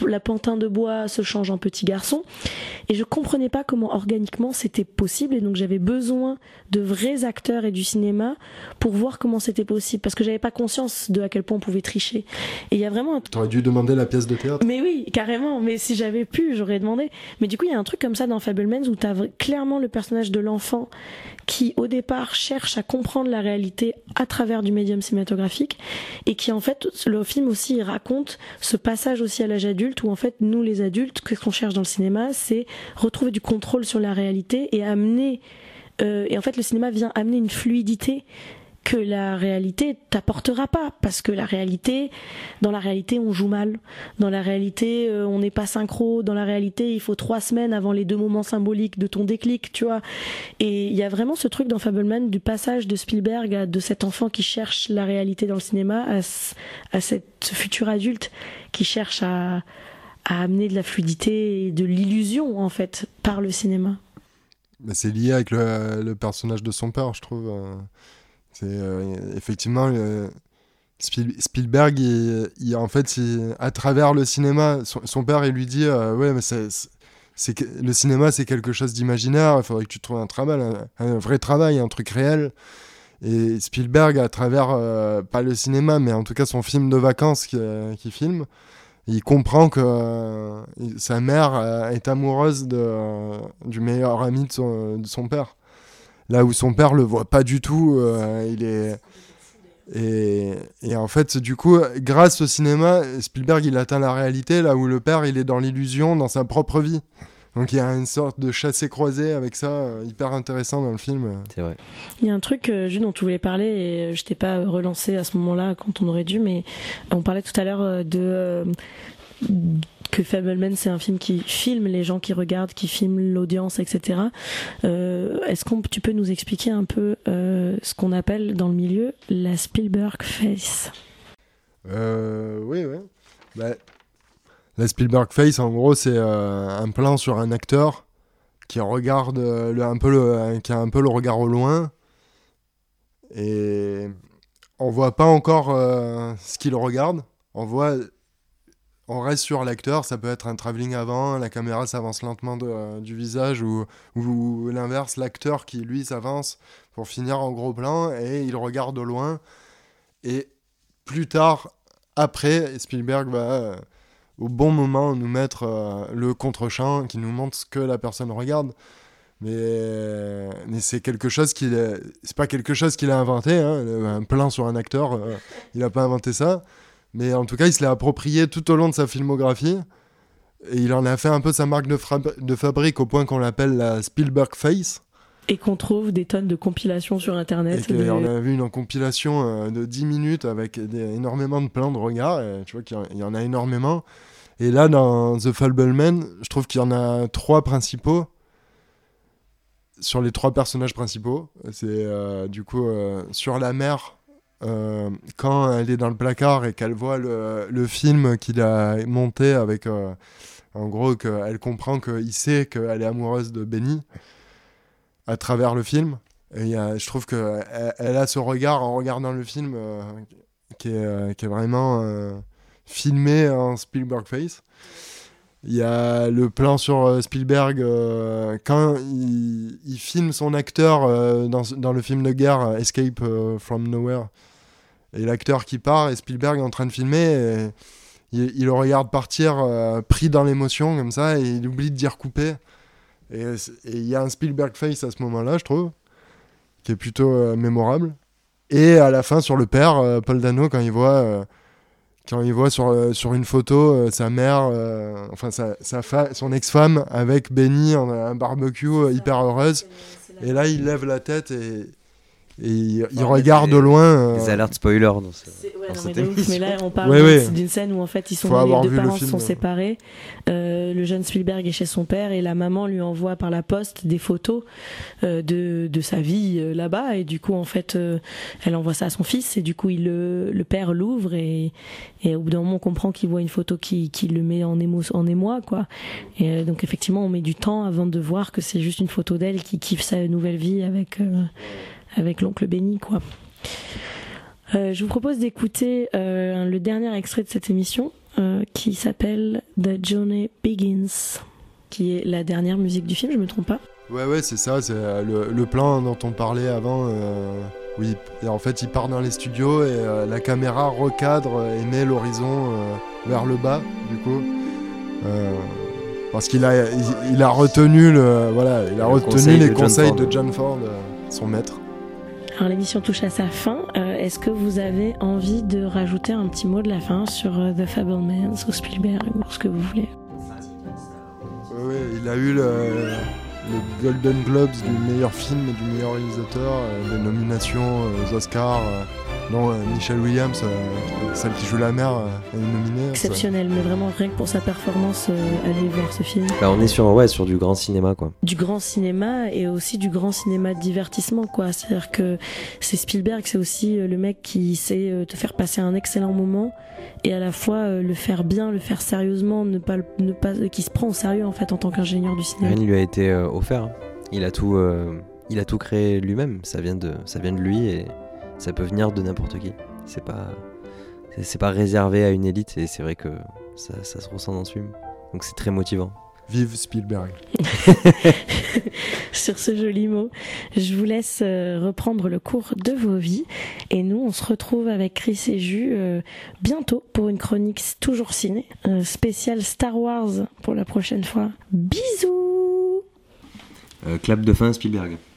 la pantin de bois se change en petit garçon. Et je comprenais pas comment organiquement c'était possible. Et donc j'avais besoin de vrais acteurs et du cinéma pour voir comment c'était possible. Parce que j'avais pas conscience de à quel point on pouvait tricher. Et il y a vraiment un... T'aurais dû demander la pièce de théâtre. Mais oui, carrément. Mais si j'avais pu, j'aurais demandé. Mais du coup, il y a un truc comme ça dans Fabelmans où t'as clairement le personnage de l'enfant qui, au départ, cherche à comprendre la réalité à travers du médium cinématographique et qui, en fait, le film aussi, il raconte ce passage aussi à l'âge adulte où, en fait, nous, les adultes, qu'est-ce qu'on cherche dans le cinéma? C'est retrouver du contrôle sur la réalité et amener... Euh, et en fait, le cinéma vient amener une fluidité que la réalité t'apportera pas, parce que la réalité, dans la réalité on joue mal, dans la réalité euh, on n'est pas synchro, dans la réalité il faut trois semaines avant les deux moments symboliques de ton déclic, tu vois. Et il y a vraiment ce truc dans Fabelman du passage de Spielberg à, de cet enfant qui cherche la réalité dans le cinéma à, à cet futur adulte qui cherche à, à amener de la fluidité et de l'illusion en fait par le cinéma. Mais c'est lié avec le, le personnage de son père, je trouve. euh... C'est euh, effectivement euh, Spiel, Spielberg, il, il, en fait, il, à travers le cinéma, son, son père, il lui dit euh, ouais, mais c'est, c'est, c'est que, le cinéma, c'est quelque chose d'imaginaire. Il faudrait que tu trouves un travail, un, un vrai travail, un truc réel. Et Spielberg, à travers euh, pas le cinéma, mais en tout cas son film de vacances qu'il qui filme, il comprend que euh, sa mère euh, est amoureuse de, euh, du meilleur ami de son, de son père. Là où son père le voit pas du tout, euh, il est et, et en fait du coup grâce au cinéma, Spielberg il atteint la réalité là où le père il est dans l'illusion dans sa propre vie. Donc il y a une sorte de chassé-croisé avec ça, euh, hyper intéressant dans le film. C'est vrai. Il y a un truc, euh, Jules, dont tu voulais parler et je t'ai pas relancé à ce moment-là quand on aurait dû, mais on parlait tout à l'heure euh, de euh, que Fabelman c'est un film qui filme les gens qui regardent, qui filme l'audience, et cetera. Euh, est-ce que tu peux nous expliquer un peu euh, ce qu'on appelle dans le milieu la Spielberg face? euh, Oui, oui. Bah, la Spielberg face, en gros, c'est euh, un plan sur un acteur qui regarde euh, le, un peu le, qui a un peu le regard au loin et on voit pas encore euh, ce qu'il regarde. On voit On reste sur l'acteur, ça peut être un travelling avant, la caméra s'avance lentement de, euh, du visage, ou, ou, ou l'inverse, l'acteur qui lui s'avance pour finir en gros plan et il regarde au loin. Et plus tard, après, Spielberg va euh, au bon moment nous mettre euh, le contre-champ qui nous montre ce que la personne regarde. Mais, mais c'est quelque chose qu'il est, c'est pas quelque chose qu'il a inventé, hein, un plan sur un acteur, euh, il a pas inventé ça. Mais en tout cas, il se l'est approprié tout au long de sa filmographie. Et il en a fait un peu sa marque de, fra- de fabrique au point qu'on l'appelle la Spielberg Face. Et qu'on trouve des tonnes de compilations sur Internet. Et de... on a vu une compilation euh, de dix minutes avec des, énormément de plans de regard. Et tu vois qu'il y, en, il y en a énormément. Et là, dans The Fabelman, je trouve qu'il y en a trois principaux. Sur les trois personnages principaux. C'est euh, du coup euh, sur la mer. Euh, quand elle est dans le placard et qu'elle voit le, le film qu'il a monté avec euh, en gros qu'elle comprend qu'il sait qu'elle est amoureuse de Benny à travers le film et y a, je trouve qu'elle elle a ce regard en regardant le film euh, qui, est, euh, qui est vraiment euh, filmé en Spielberg face. Il y a le plan sur Spielberg euh, quand il, il filme son acteur euh, dans, dans le film de guerre Escape euh, from Nowhere. Et l'acteur qui part et Spielberg est en train de filmer, et il, il le regarde partir euh, pris dans l'émotion comme ça et il oublie de dire couper. Et il y a un Spielberg face à ce moment-là, je trouve, qui est plutôt euh, mémorable. Et à la fin sur le père, euh, Paul Dano, quand il voit, euh, quand il voit sur, euh, sur une photo euh, sa mère, euh, enfin sa, sa fa- son ex-femme avec Benny en un barbecue euh, hyper heureuse. Et là il lève la tête et Et il, il regarde de loin. Euh... Des alertes spoilers dans, ce, ouais, dans non, cette mais, émission. ouf, mais là, on parle ouais, d'une, ouais. d'une scène où en fait ils sont les deux parents film, sont ouais. séparés. Euh, le jeune Spielberg est chez son père et la maman lui envoie par la poste des photos euh, de de sa vie euh, là-bas et du coup en fait euh, elle envoie ça à son fils et du coup il le le père l'ouvre et et au bout d'un moment on comprend qu'il voit une photo qui qui le met en émo en émoi quoi. Et euh, donc effectivement on met du temps avant de voir que c'est juste une photo d'elle qui kiffe sa nouvelle vie avec euh, avec l'oncle Benny quoi. Euh, je vous propose d'écouter euh, le dernier extrait de cette émission euh, qui s'appelle The Journey Begins, qui est la dernière musique du film, je me trompe pas? Ouais, ouais, c'est ça, c'est euh, le, le plan dont on parlait avant. Euh, oui, et en fait, il part dans les studios et euh, la caméra recadre et met l'horizon euh, vers le bas, du coup. Euh, parce qu'il a, il, il a retenu, le, voilà, il a Le retenu conseil les de John conseils Ford. de John Ford, euh, son maître. Alors l'émission touche à sa fin. Euh, est-ce que vous avez envie de rajouter un petit mot de la fin sur euh, The Fabelmans ou Spielberg ou ce que vous voulez? Ouais, ouais, il a eu le, le Golden Globes du meilleur film et du meilleur réalisateur, euh, des nominations euh, aux Oscars. Euh, non, euh, Michelle Williams, euh, celle qui joue la mère, euh, est nominée. Exceptionnel, mais vraiment rien que pour sa performance, euh, allez voir ce film. Bah, on est sur, ouais, sur du grand cinéma, quoi. Du grand cinéma et aussi du grand cinéma de divertissement, quoi. C'est-à-dire que c'est Spielberg, c'est aussi euh, le mec qui sait euh, te faire passer un excellent moment et à la fois euh, le faire bien, le faire sérieusement, ne pas, ne pas, euh, qui se prend au sérieux en fait en tant qu'ingénieur du cinéma. Rien ne lui a été euh, offert. Hein. Il a tout, euh, il a tout créé lui-même. Ça vient de, ça vient de lui et ça peut venir de n'importe qui. C'est pas, c'est, c'est pas réservé à une élite et c'est vrai que ça, ça se ressent dans ce film. Donc c'est très motivant. Vive Spielberg. Sur ce joli mot, je vous laisse euh, reprendre le cours de vos vies et nous on se retrouve avec Chris et Jus euh, bientôt pour une chronique toujours ciné, euh, spéciale Star Wars pour la prochaine fois. Bisous. Euh, clap de fin Spielberg.